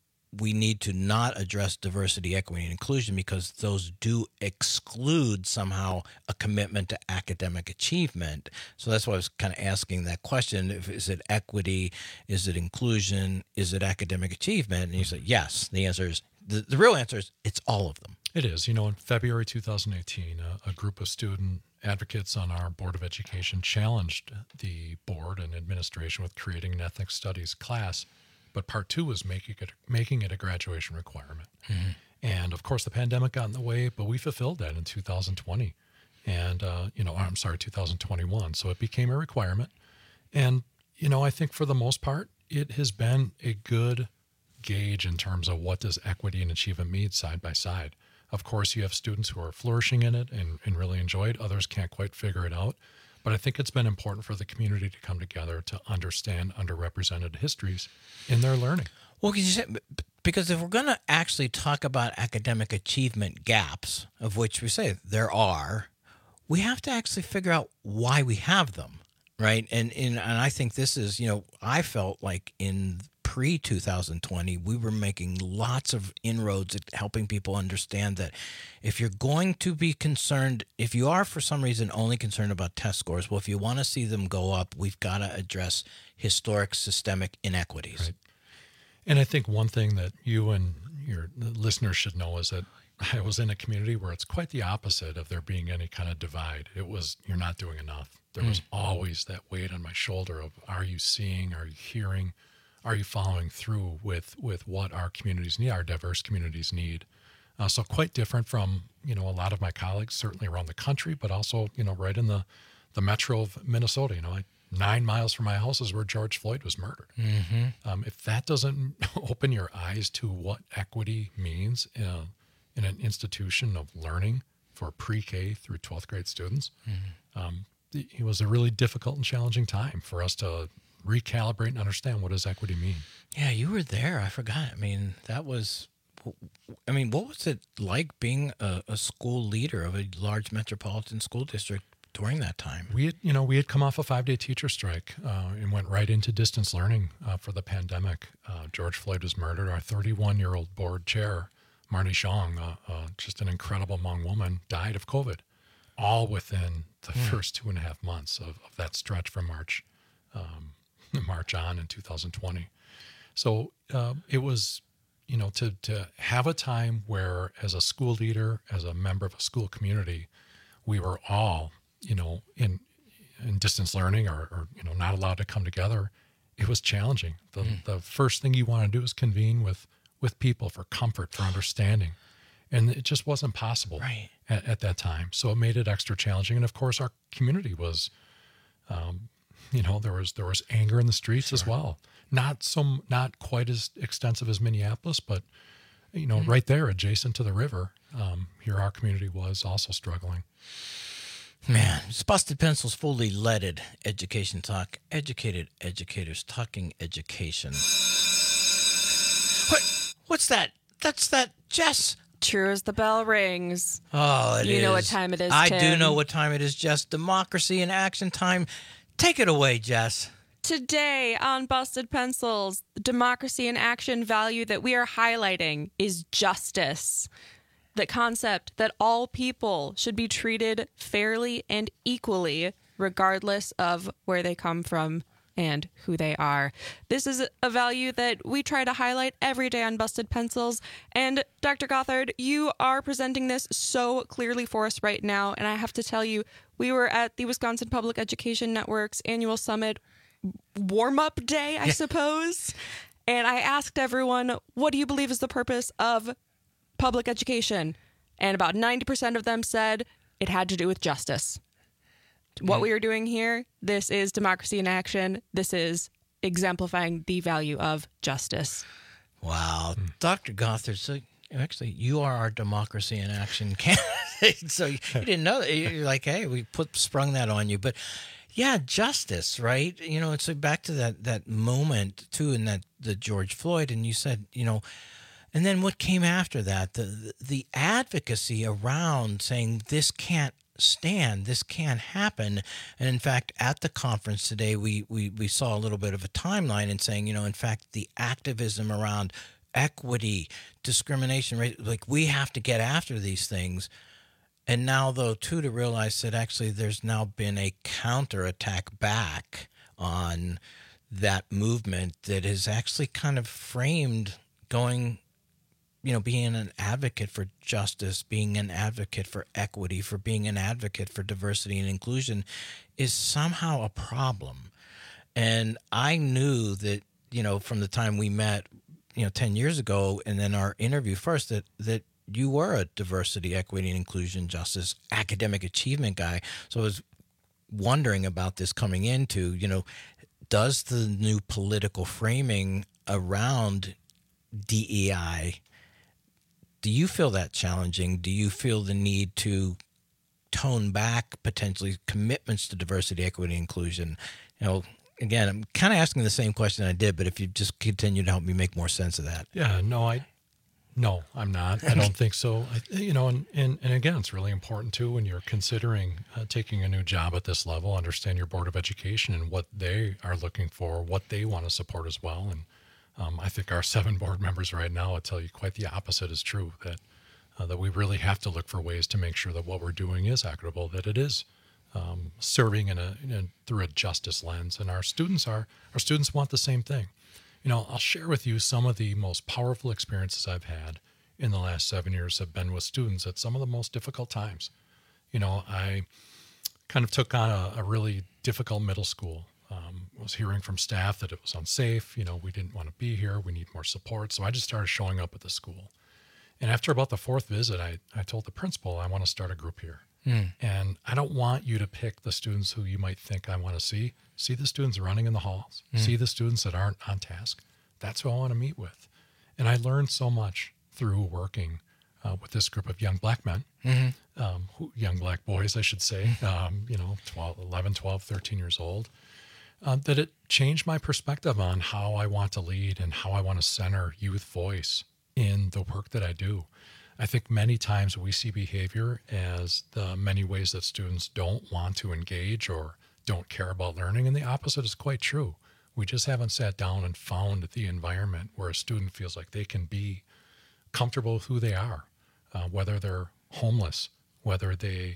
we need to not address diversity, equity, and inclusion because those do exclude somehow a commitment to academic achievement. So that's why I was kind of asking that question. If, is it equity? Is it inclusion? Is it academic achievement? And you said, yes. The answer is, the, the real answer is, it's all of them. It is. You know, in February two thousand eighteen, a, a group of student advocates on our Board of Education challenged the board and administration with creating an ethnic studies class, but part two was making it making it a graduation requirement. Mm-hmm. And of course, the pandemic got in the way, but we fulfilled that in two thousand twenty, and uh, you know, I'm sorry, two thousand twenty-one. So it became a requirement, and you know, I think for the most part, it has been a good gauge in terms of what does equity and achievement mean side by side. Of course, you have students who are flourishing in it and, and really enjoy it. Others can't quite figure it out. But I think it's been important for the community to come together to understand underrepresented histories in their learning. Well, because you said, because if we're going to actually talk about academic achievement gaps, of which we say there are, we have to actually figure out why we have them, right? And and, and I think this is, you know, I felt like in pre two thousand twenty, we were making lots of inroads at helping people understand that if you're going to be concerned, if you are for some reason only concerned about test scores, well, if you want to see them go up, we've got to address historic systemic inequities. Right. And I think one thing that you and your listeners should know is that I was in a community where it's quite the opposite of there being any kind of divide. It was, you're not doing enough. There was always that weight on my shoulder of, are you seeing, are you hearing, are you following through with, with what our communities need, our diverse communities need? Uh, so quite different from, you know, a lot of my colleagues, certainly around the country, but also, you know, right in the, the metro of Minnesota. You know, I, nine miles from my house is where George Floyd was murdered. Mm-hmm. Um, if that doesn't open your eyes to what equity means in, a, in an institution of learning for pre-K through twelfth grade students, Mm-hmm. um, it was a really difficult and challenging time for us to recalibrate and understand what does equity mean. Yeah, you were there. I forgot. I mean, that was, I mean, what was it like being a, a school leader of a large metropolitan school district during that time? We had, you know, we had come off a five-day teacher strike uh, and went right into distance learning uh, for the pandemic. Uh, George Floyd was murdered. Our thirty-one-year-old board chair, Marty Zhang, uh, uh, just an incredible Hmong woman, died of COVID. all within the mm. first two and a half months of, of that stretch from March, um, March on in two thousand twenty. So uh, it was, you know, to to have a time where, as a school leader, as a member of a school community, we were all, you know, in in distance learning or, or you know, not allowed to come together. It was challenging. The mm. the first thing you want to do is convene with with people for comfort, for understanding. And it just wasn't possible right. at, at that time. So it made it extra challenging. And of course, our community was, um, you know, there was there was anger in the streets sure. as well. Not some, not quite as extensive as Minneapolis, but you know, mm-hmm. right there, adjacent to the river, um, here our community was also struggling. Man, it's Busted Pencils, fully leaded education talk. Educated educators talking education. What? What's that? That's that Jess. True as the bell rings. Oh, it you is. know what time it is, I Tim. do know what time it is, Jess. Democracy in action time. Take it away, Jess. Today on Busted Pencils, the democracy in action value that we are highlighting is justice. The concept that all people should be treated fairly and equally, regardless of where they come from and who they are. This is a value that we try to highlight every day on Busted Pencils. And Doctor Gothard, you are presenting this so clearly for us right now. And I have to tell you, we were at the Wisconsin Public Education Network's annual summit warm-up day, I yeah. suppose. And I asked everyone, what do you believe is the purpose of public education? And about ninety percent of them said it had to do with justice. What we are doing here, this is democracy in action. This is exemplifying the value of justice. Wow. Mm. Doctor Gothard, so actually, you are our democracy in action candidate. So you, you didn't know that. You're like, hey, we put sprung that on you. But yeah, justice, right? You know, it's like back to that that moment, too, in that the George Floyd. And you said, you know, and then what came after that? The, the advocacy around saying this can't stand, this can't happen. And in fact, at the conference today, we, we we saw a little bit of a timeline in saying, you know, in fact, the activism around equity, discrimination, right? Like, we have to get after these things. And now, though, too, to realize that actually there's now been a counterattack back on that movement that is actually kind of framed going, you know, being an advocate for justice, being an advocate for equity, for being an advocate for diversity and inclusion is somehow a problem. And I knew that, you know, from the time we met, you know, ten years ago, and then our interview first, that, that you were a diversity, equity, and inclusion, justice, academic achievement guy. So I was wondering about this coming into, you know, does the new political framing around D E I, do you feel that challenging? Do you feel the need to tone back potentially commitments to diversity, equity, and inclusion? You know, again, I'm kind of asking the same question I did, but if you just continue to help me make more sense of that. Yeah, no, I, no, I'm not. I don't think so. I, you know, and, and, and again, it's really important too, when you're considering uh, taking a new job at this level, understand your Board of Education and what they are looking for, what they want to support as well. And Um, I think our seven board members right now will tell you quite the opposite is true, that uh, that we really have to look for ways to make sure that what we're doing is equitable, that it is um, serving in a, in a through a justice lens. And our students are our students want the same thing. You know, I'll share with you some of the most powerful experiences I've had in the last seven years have been with students at some of the most difficult times. You know, I kind of took on a, a really difficult middle school. Um, was hearing from staff that it was unsafe. You know, we didn't want to be here. We need more support. So I just started showing up at the school. And after about the fourth visit, I, I told the principal, I want to start a group here. Mm. And I don't want you to pick the students who you might think I want to see. See the students running in the halls. Mm. See the students that aren't on task. That's who I want to meet with. And I learned so much through working uh, with this group of young black men, mm-hmm. um, who, young black boys, I should say, um, you know, twelve, eleven, twelve, thirteen years old. Uh, that it changed my perspective on how I want to lead and how I want to center youth voice in the work that I do. I think many times we see behavior as the many ways that students don't want to engage or don't care about learning, and the opposite is quite true. We just haven't sat down and found the environment where a student feels like they can be comfortable with who they are, uh, whether they're homeless, whether they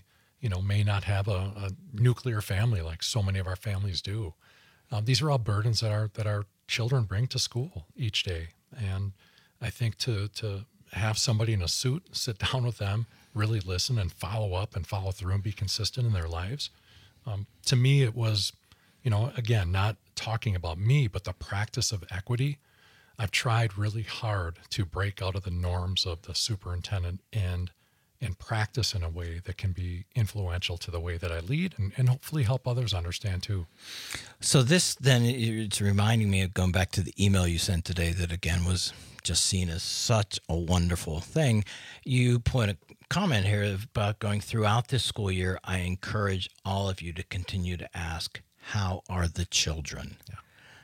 you know, may not have a, a nuclear family like so many of our families do. Um, these are all burdens that our that our children bring to school each day. And I think to to have somebody in a suit sit down with them, really listen and follow up and follow through and be consistent in their lives. Um, to me, it was, you know, again, not talking about me, but the practice of equity. I've tried really hard to break out of the norms of the superintendent and and practice in a way that can be influential to the way that I lead and, and hopefully help others understand too. So this then, it's reminding me of going back to the email you sent today that again was just seen as such a wonderful thing. You put a comment here about going throughout this school year. I encourage all of you to continue to ask, how are the children? Yeah.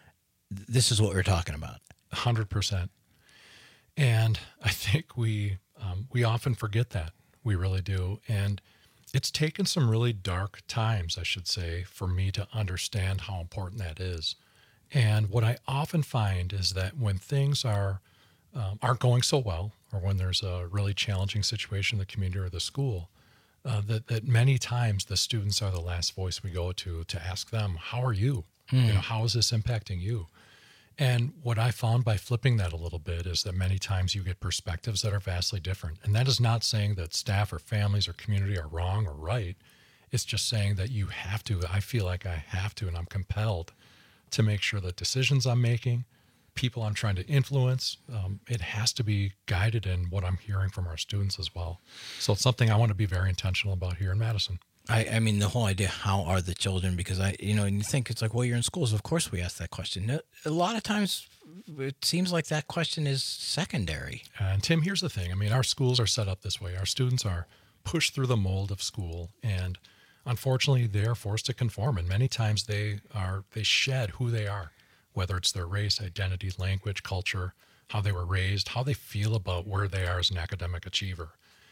This is what we're talking about. one hundred percent. And I think we um, we often forget that. We really do. And it's taken some really dark times, I should say, for me to understand how important that is. And what I often find is that when things are um, aren't going so well, or when there's a really challenging situation in the community or the school, uh, that, that many times the students are the last voice we go to to ask them, how are you? Hmm. You know, how is this impacting you? And what I found by flipping that a little bit is that many times you get perspectives that are vastly different. And that is not saying that staff or families or community are wrong or right. It's just saying that you have to, I feel like I have to, and I'm compelled to make sure that decisions I'm making, people I'm trying to influence, um, it has to be guided in what I'm hearing from our students as well. So it's something I want to be very intentional about here in Madison. I, I mean, the whole idea, how are the children? Because I, you know, and you think it's like, well, you're in schools. Of course we ask that question. A lot of times it seems like that question is secondary. And Tim, here's the thing. I mean, our schools are set up this way. Our students are pushed through the mold of school, and unfortunately they are forced to conform. And many times they are, they shed who they are, whether it's their race, identity, language, culture, how they were raised, how they feel about where they are as an academic achiever.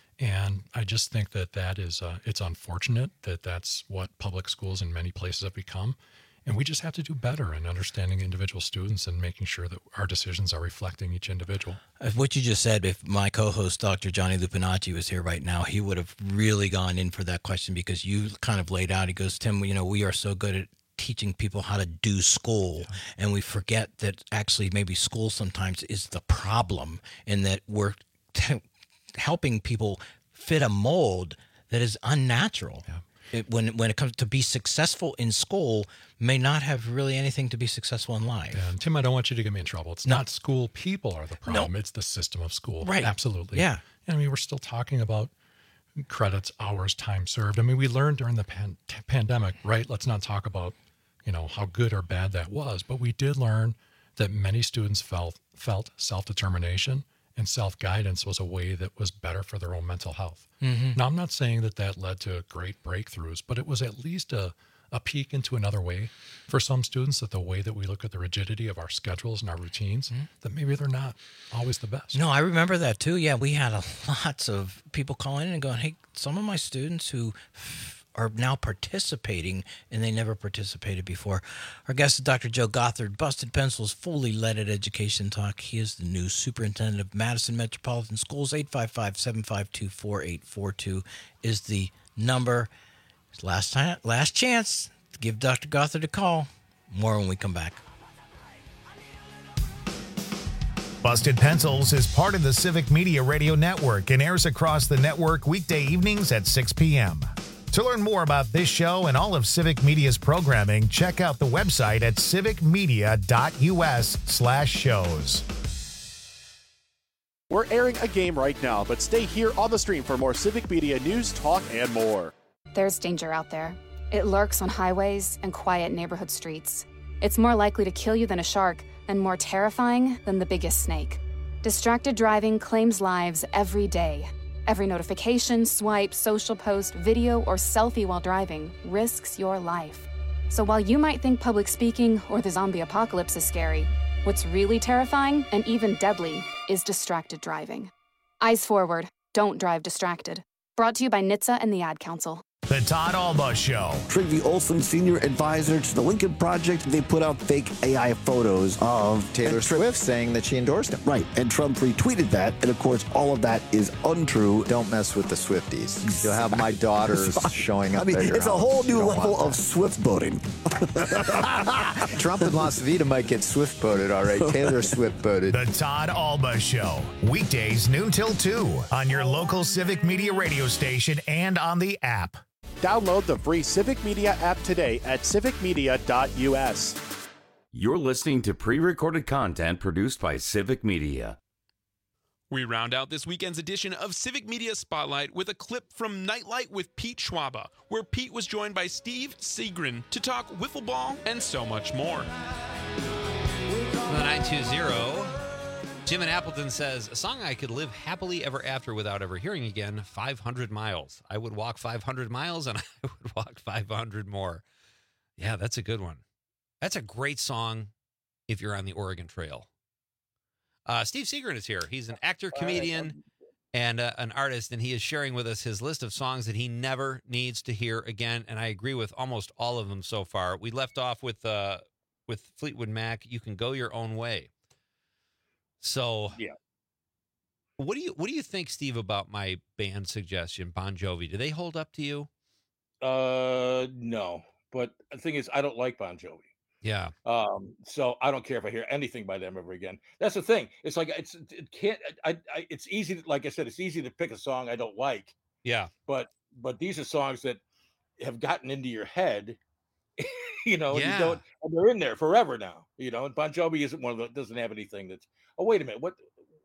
And I just think that that is, uh, it's unfortunate that that's what public schools in many places have become. And we just have to do better in understanding individual students and making sure that our decisions are reflecting each individual. What you just said, if my co-host, Doctor Johnny Lupinacci, was here right now, he would have really gone in for that question, because you kind of laid out, he goes, Tim, you know, we are so good at teaching people how to do school, and we forget that actually maybe school sometimes is the problem, and that we're t- helping people fit a mold that is unnatural. Yeah. It, when when it comes to be successful in school, may not have really anything to be successful in life. Yeah, and Tim, I don't want you to get me in trouble. It's No. not school people are the problem. No. It's the system of school. Right. Absolutely. Yeah. I mean, we're still talking about credits, hours, time served. I mean, we learned during the pan- t- pandemic, right? Let's not talk about, you know, how good or bad that was, but we did learn that many students felt felt self-determination and self-guidance was a way that was better for their own mental health. Mhm. Now, I'm not saying that that led to great breakthroughs, but it was at least a, a peek into another way for some students, that the way that we look at the rigidity of our schedules and our routines, that maybe they're not always the best. No, I remember that too. Yeah, we had a, lots of people calling in and going, hey, some of my students who f- are now participating and they never participated before. Our guest is Doctor Joe Gothard, Busted Pencils, fully leaded Education Talk. He is the new superintendent of Madison Metropolitan Schools. Eight five five, seven five two, four eight four two is the number. Last time, last chance to give Doctor Gothard a call. More when we come back. Busted Pencils is part of the Civic Media Radio Network and airs across the network weekday evenings at six p.m. To learn more about this show and all of Civic Media's programming, check out the website at civicmedia.us slash shows. We're airing a game right now, but stay here on the stream for more Civic Media news, talk, and more. There's danger out there. It lurks on highways and quiet neighborhood streets. It's more likely to kill you than a shark, and more terrifying than the biggest snake. Distracted driving claims lives every day. Every notification, swipe, social post, video, or selfie while driving risks your life. So while you might think public speaking or the zombie apocalypse is scary, what's really terrifying and even deadly is distracted driving. Eyes forward, don't drive distracted. Brought to you by N H T S A and the Ad Council. The Todd Alba Show. Trygve Olson, senior advisor to the Lincoln Project, they put out fake A I photos of Taylor Swift saying that she endorsed him. Right, and Trump retweeted that, and of course, all of that is untrue. Don't mess with the Swifties. You'll have my daughters showing up. I mean, at your it's a house. whole new You don't level want of Swift boating. Trump in Las Vegas might get Swift boated, all right. Taylor Swift boated. The Todd Alba Show. Weekdays noon till two on your local Civic Media radio station and on the app. Download the free Civic Media app today at civic media dot u s. You're listening to pre-recorded content produced by Civic Media. We round out this weekend's edition of Civic Media Spotlight with a clip from Nightlight with Pete Schwaba, where Pete was joined by Steve Seagren to talk wiffle ball and so much more. The nine two zero, Jim in Appleton says, a song I could live happily ever after without ever hearing again, five hundred miles. I would walk five hundred miles and I would walk five hundred more. Yeah, that's a good one. That's a great song if you're on the Oregon Trail. Uh, Steve Seagren is here. He's an actor, comedian, and uh, an artist, and he is sharing with us his list of songs that he never needs to hear again, and I agree with almost all of them so far. We left off with uh, with Fleetwood Mac, You Can Go Your Own Way. So, yeah. What do you what do you think, Steve, about my band suggestion, Bon Jovi? Do they hold up to you? Uh, no. But the thing is, I don't like Bon Jovi. Yeah. Um, so I don't care if I hear anything by them ever again. That's the thing. It's like it's it can't. I, I it's easy. To, like I said, it's easy to pick a song I don't like. Yeah. But but these are songs that have gotten into your head. You know, and Yeah. you don't. And they're in there forever now. You know, and Bon Jovi isn't one of the doesn't have anything that's. Oh wait a minute, what?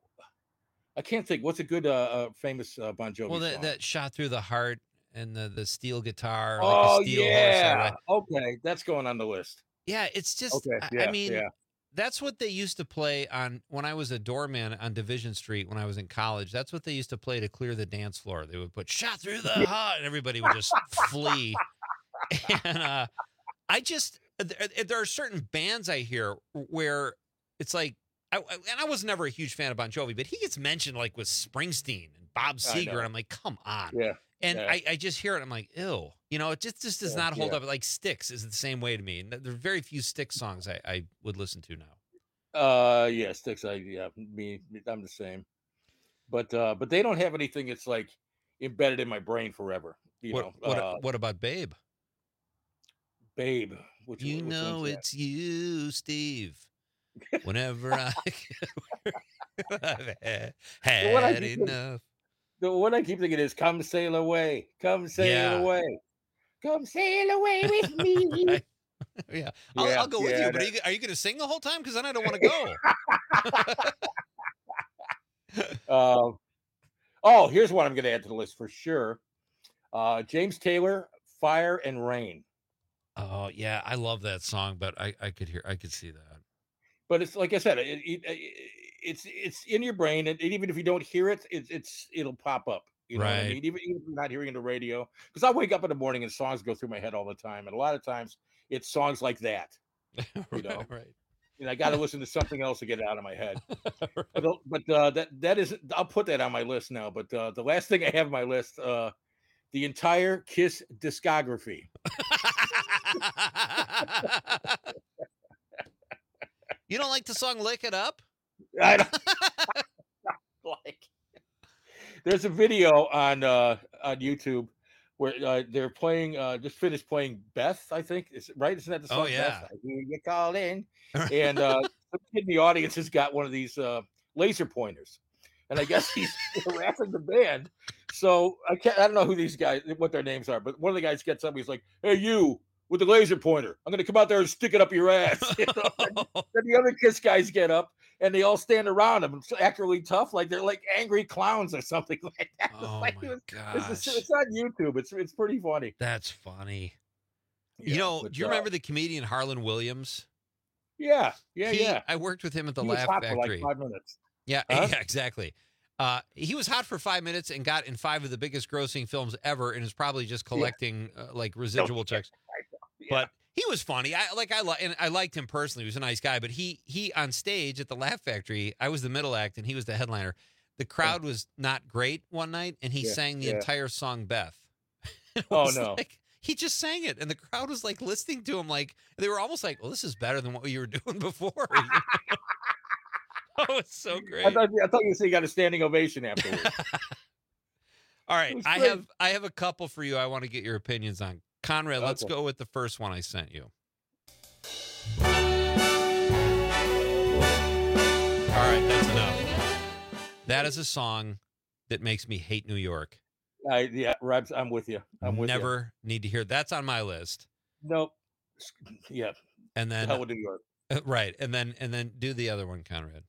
I can't think. What's a good uh, uh famous uh, Bon Jovi Well, that, song? that Shot Through the Heart and the the steel guitar. Oh like a steel yeah. horse. Okay, that's going on the list. Yeah, it's just. Okay, I- yeah, I mean, yeah. that's what they used to play on when I was a doorman on Division Street when I was in college. That's what they used to play to clear the dance floor. They would put "Shot Through the Heart" and everybody would just flee. And uh, I just there, there are certain bands I hear where it's like. I, and I was never a huge fan of Bon Jovi, but he gets mentioned like with Springsteen and Bob I Seger, know. and I'm like, come on. Yeah. And yeah. I, I just hear it, I'm like, ew. You know, it just, just does Yeah, not hold yeah. up. Like Styx is the same way to me. And there are very few Styx songs I, I would listen to now. Uh, yeah, Sticks. I yeah, me, I'm the same. But uh, but they don't have anything that's like embedded in my brain forever. You What, know, what, uh, what about Babe? Babe. Which, You which know one's that? it's you, Steve. Whenever I I've had, The one I had keep- enough. The one I keep thinking is "Come sail away, come sail Yeah. away, come sail away with me." Right. Yeah, I'll, Yeah, I'll go with yeah, you. But are that- you, are you going to sing the whole time? Because then I don't want to go. Um, oh, here's one I'm going to add to the list for sure. Uh, James Taylor, "Fire and Rain." Oh yeah, I love that song, but I, I could hear, I could see that. But it's like I said, it, it, it, it's it's in your brain, and even if you don't hear it, it's it's it'll pop up. You know what I Right. mean? Even, even if you're not hearing the radio, because I wake up in the morning and songs go through my head all the time, and a lot of times it's songs like that. You know, right. and I got to listen to something else to get it out of my head. But but uh, that that is, I'll put that on my list now. But uh, the last thing I have on my list, uh, the entire Kiss discography. You don't like the song "Lick It Up"? I don't like. There's a video on uh, on YouTube where uh, they're playing. Uh, just finished playing Beth, I think. Is it right? Isn't that the song? Oh, yeah. Beth? I hear you call in, and uh, some kid in the audience has got one of these uh, laser pointers, and I guess he's harassing the band. So I can't. I don't know who these guys, what their names are, but one of the guys gets up. He's like, "Hey, you." With the laser pointer, I'm gonna come out there and stick it up your ass. You know? And then the other Kiss guys get up and they all stand around him and act really tough, like they're like angry clowns or something like that. Oh like, my it's, gosh. it's, it's on YouTube. It's it's pretty funny. That's funny. Yeah, you know, but, do you uh, remember the comedian Harlan Williams? Yeah, yeah, He- yeah. I worked with him at the He was Laugh hot for Factory. like five minutes. Yeah, Huh? yeah, exactly. Uh, he was hot for five minutes and got in five of the biggest grossing films ever, and is probably just collecting uh, like residual checks. But he was funny. I like I li- and I liked him personally. He was a nice guy. But he he on stage at the Laugh Factory, I was the middle act and he was the headliner. The crowd was not great one night, and he Yeah, sang the yeah. entire song "Beth." It Oh, was no. Like, he just sang it, and the crowd was like listening to him. Like they were almost like, "Well, this is better than what you were doing before." Oh, it's so great. I thought, I thought you said you got a standing ovation afterwards. All right, was I great. have I have a couple for you. I want to get your opinions on. Conrad, let's Okay. go with the first one I sent you. All right, that's enough. That is a song that makes me hate New York. I, yeah, Rabs, I'm with you. I'm with Never need to hear. That's on my list. you. Nope. Yeah. And then Hell with New York. uh, right, and then and then do the other one, Conrad.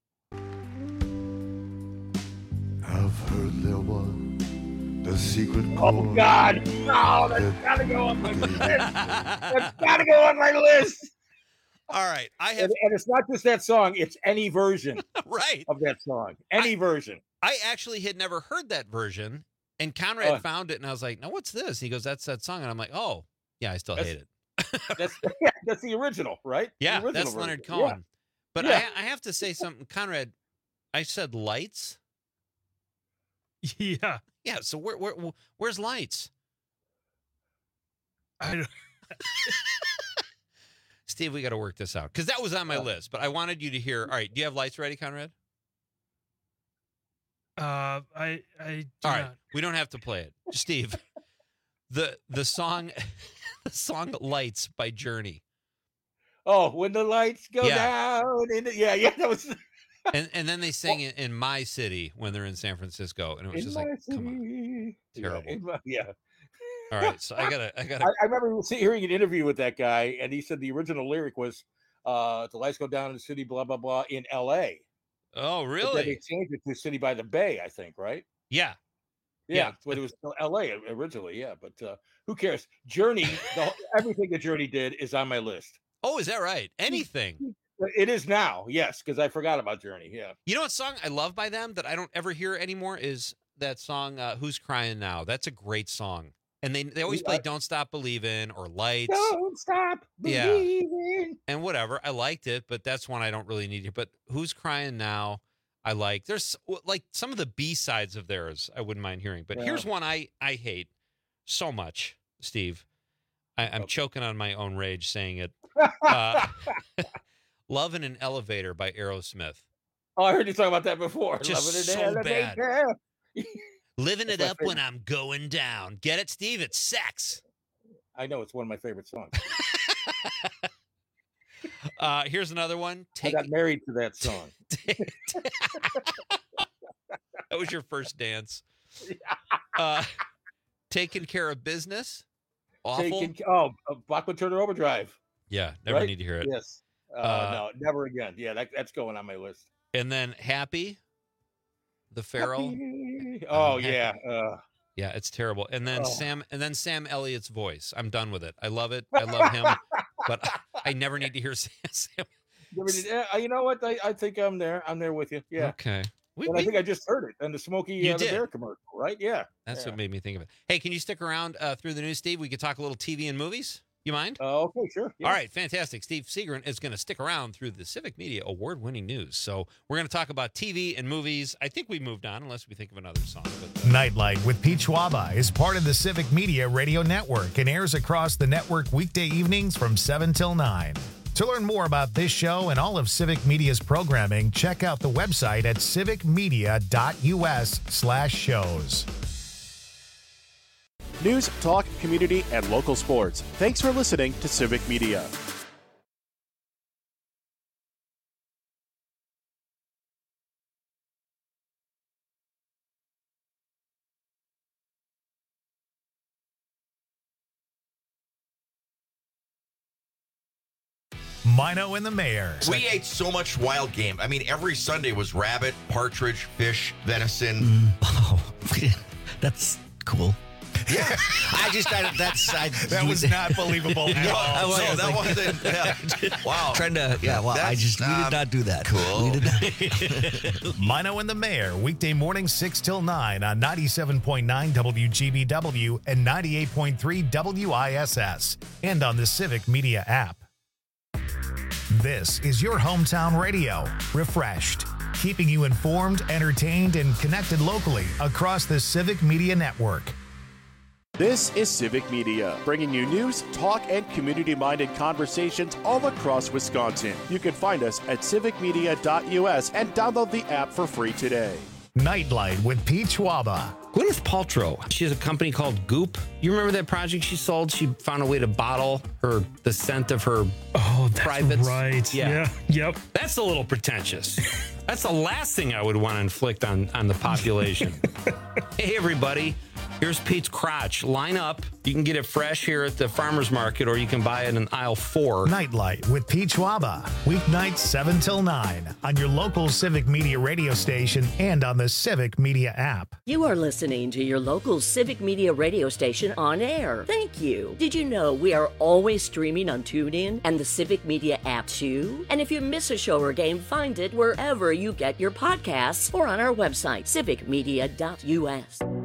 I've heard there was the secret Oh chord. God! No, that's gotta go on my list. That's gotta go on my list. All right, I have, and, and it's not just that song; it's any version right of that song. Any version. I actually had never heard that version, and Conrad Oh. found it, and I was like, "No, what's this?" He goes, "That's that song," and I'm like, "Oh, yeah, I still That's- hate it." That's yeah, that's the original, right? The Yeah, original that's version. Leonard Yeah. Cohen. But Yeah. I, I have to say something, Conrad. I said lights. Yeah. Yeah. So where, where where's lights? I don't- Steve, we got to work this out because that was on my Yeah. list. But I wanted you to hear. All right, do you have lights ready, Conrad? Uh, I I do All right, not. we don't have to play it, Steve. the the song, the song "Lights" by Journey. Oh, when the lights go Yeah. down. In the, yeah, yeah, that was. And and then they sing it in My City when they're in San Francisco, and it was In just my like, come on, city. terrible. Yeah, in my- yeah. All right, so I gotta, I gotta. I, I remember see- hearing an interview with that guy, and he said the original lyric was, uh, "The lights go down in the city, blah blah blah," in L A. Oh, But then they really? changed it to "City by the Bay," I think, right? Yeah. Yeah, Yeah. but it was still L A originally. Yeah, but uh, who cares? Journey, the, whole- everything that Journey did is on my list. Oh, is that right? Anything. It is now, yes, because I forgot about Journey. Yeah. You know what song I love by them that I don't ever hear anymore is that song uh, "Who's Crying Now." That's a great song, and they they always play "Don't Stop Believin'" or "Lights." Don't stop Yeah. believing. And whatever. I liked it, but that's one I don't really need to. But "Who's Crying Now," I like. There's w- like some of the B sides of theirs I wouldn't mind hearing. But Yeah. here's one I I hate so much, Steve. I, I'm choking on my own rage saying it. Uh, "Love in an Elevator" by Aerosmith. Oh, I heard you talk about that before. Just Loving it so in the bad. elevator. Living That's it my up when favorite. I'm going down. Get it, Steve? It's sex. I know it's one of my favorite songs. Uh, here's another one. I Take got married to that song. that was your first dance. Uh, Taking Care of Business. Awful. Taking, oh, uh, Bachman Turner Overdrive. Yeah, never right? need to hear it. Yes. Uh, Uh, no, never again. Yeah, that, that's going on my list. And then Happy, the Pharaoh. Happy. Oh Um, yeah. Happy. Uh, Yeah, it's terrible. And then Oh. Sam, and then Sam Elliott's voice. I'm done with it. I love it. I love him, but I never need to hear Sam. Sam. you ever did- uh, you know what? I, I think I'm there. I'm there with you. Yeah. Okay. We, and I we- think I just heard it on the Smokey You uh, the did. Bear commercial, right? Yeah. That's yeah. what made me think of it. Hey, can you stick around uh, through the news, Steve? We could talk a little T V and movies. You mind? Uh, okay, sure. Yeah. All right, fantastic. Steve Seagren is going to stick around through the Civic Media award-winning news. So we're going to talk about T V and movies. I think we moved on, unless we think of another song. But, uh, Nightlight with Pete Schwaba is part of the Civic Media Radio Network and airs across the network weekday evenings from seven till nine. To learn more about this show and all of Civic Media's programming, check out the website at civicmedia.us slash shows. News, talk, community, and local sports. Thanks for listening to Civic Media. Mino and the Mayor. We ate so much wild game. I mean, every Sunday was rabbit, partridge, fish, venison. Oh, that's cool. Yeah, I just I, that's I, That was not believable at No, all. I was, I was that like- wasn't. Yeah. Wow. trying to yeah. Well, I That's just we did not not do that. cool. We did not. Mino and the Mayor, weekday mornings six till nine on ninety-seven point nine W G B W and ninety-eight point three W I S S, and on the Civic Media app. This is your hometown radio, refreshed, keeping you informed, entertained, and connected locally across the Civic Media Network. This is Civic Media, bringing you news, talk, and community-minded conversations all across Wisconsin. You can find us at civic media dot U S and download the app for free today. Nightlight with Pete Schwaba. Gwyneth Paltrow, she has a company called Goop. You remember that project she sold? She found a way to bottle her the scent of her oh, that's privates. Right. Yeah. yeah. Yep. That's a little pretentious. That's the last thing I would want to inflict on, on the population. Hey, everybody. Here's Pete's crotch. Line up. You can get it fresh here at the farmer's market, or you can buy it in aisle four. Nightlight with Pete Schwaba. Weeknights seven till nine on your local Civic Media radio station and on the Civic Media app. You are listening to your local Civic Media radio station on air. Thank you. Did you know we are always streaming on TuneIn and the Civic Media app too? And if you miss a show or game, find it wherever you get your podcasts or on our website, civic media dot U S.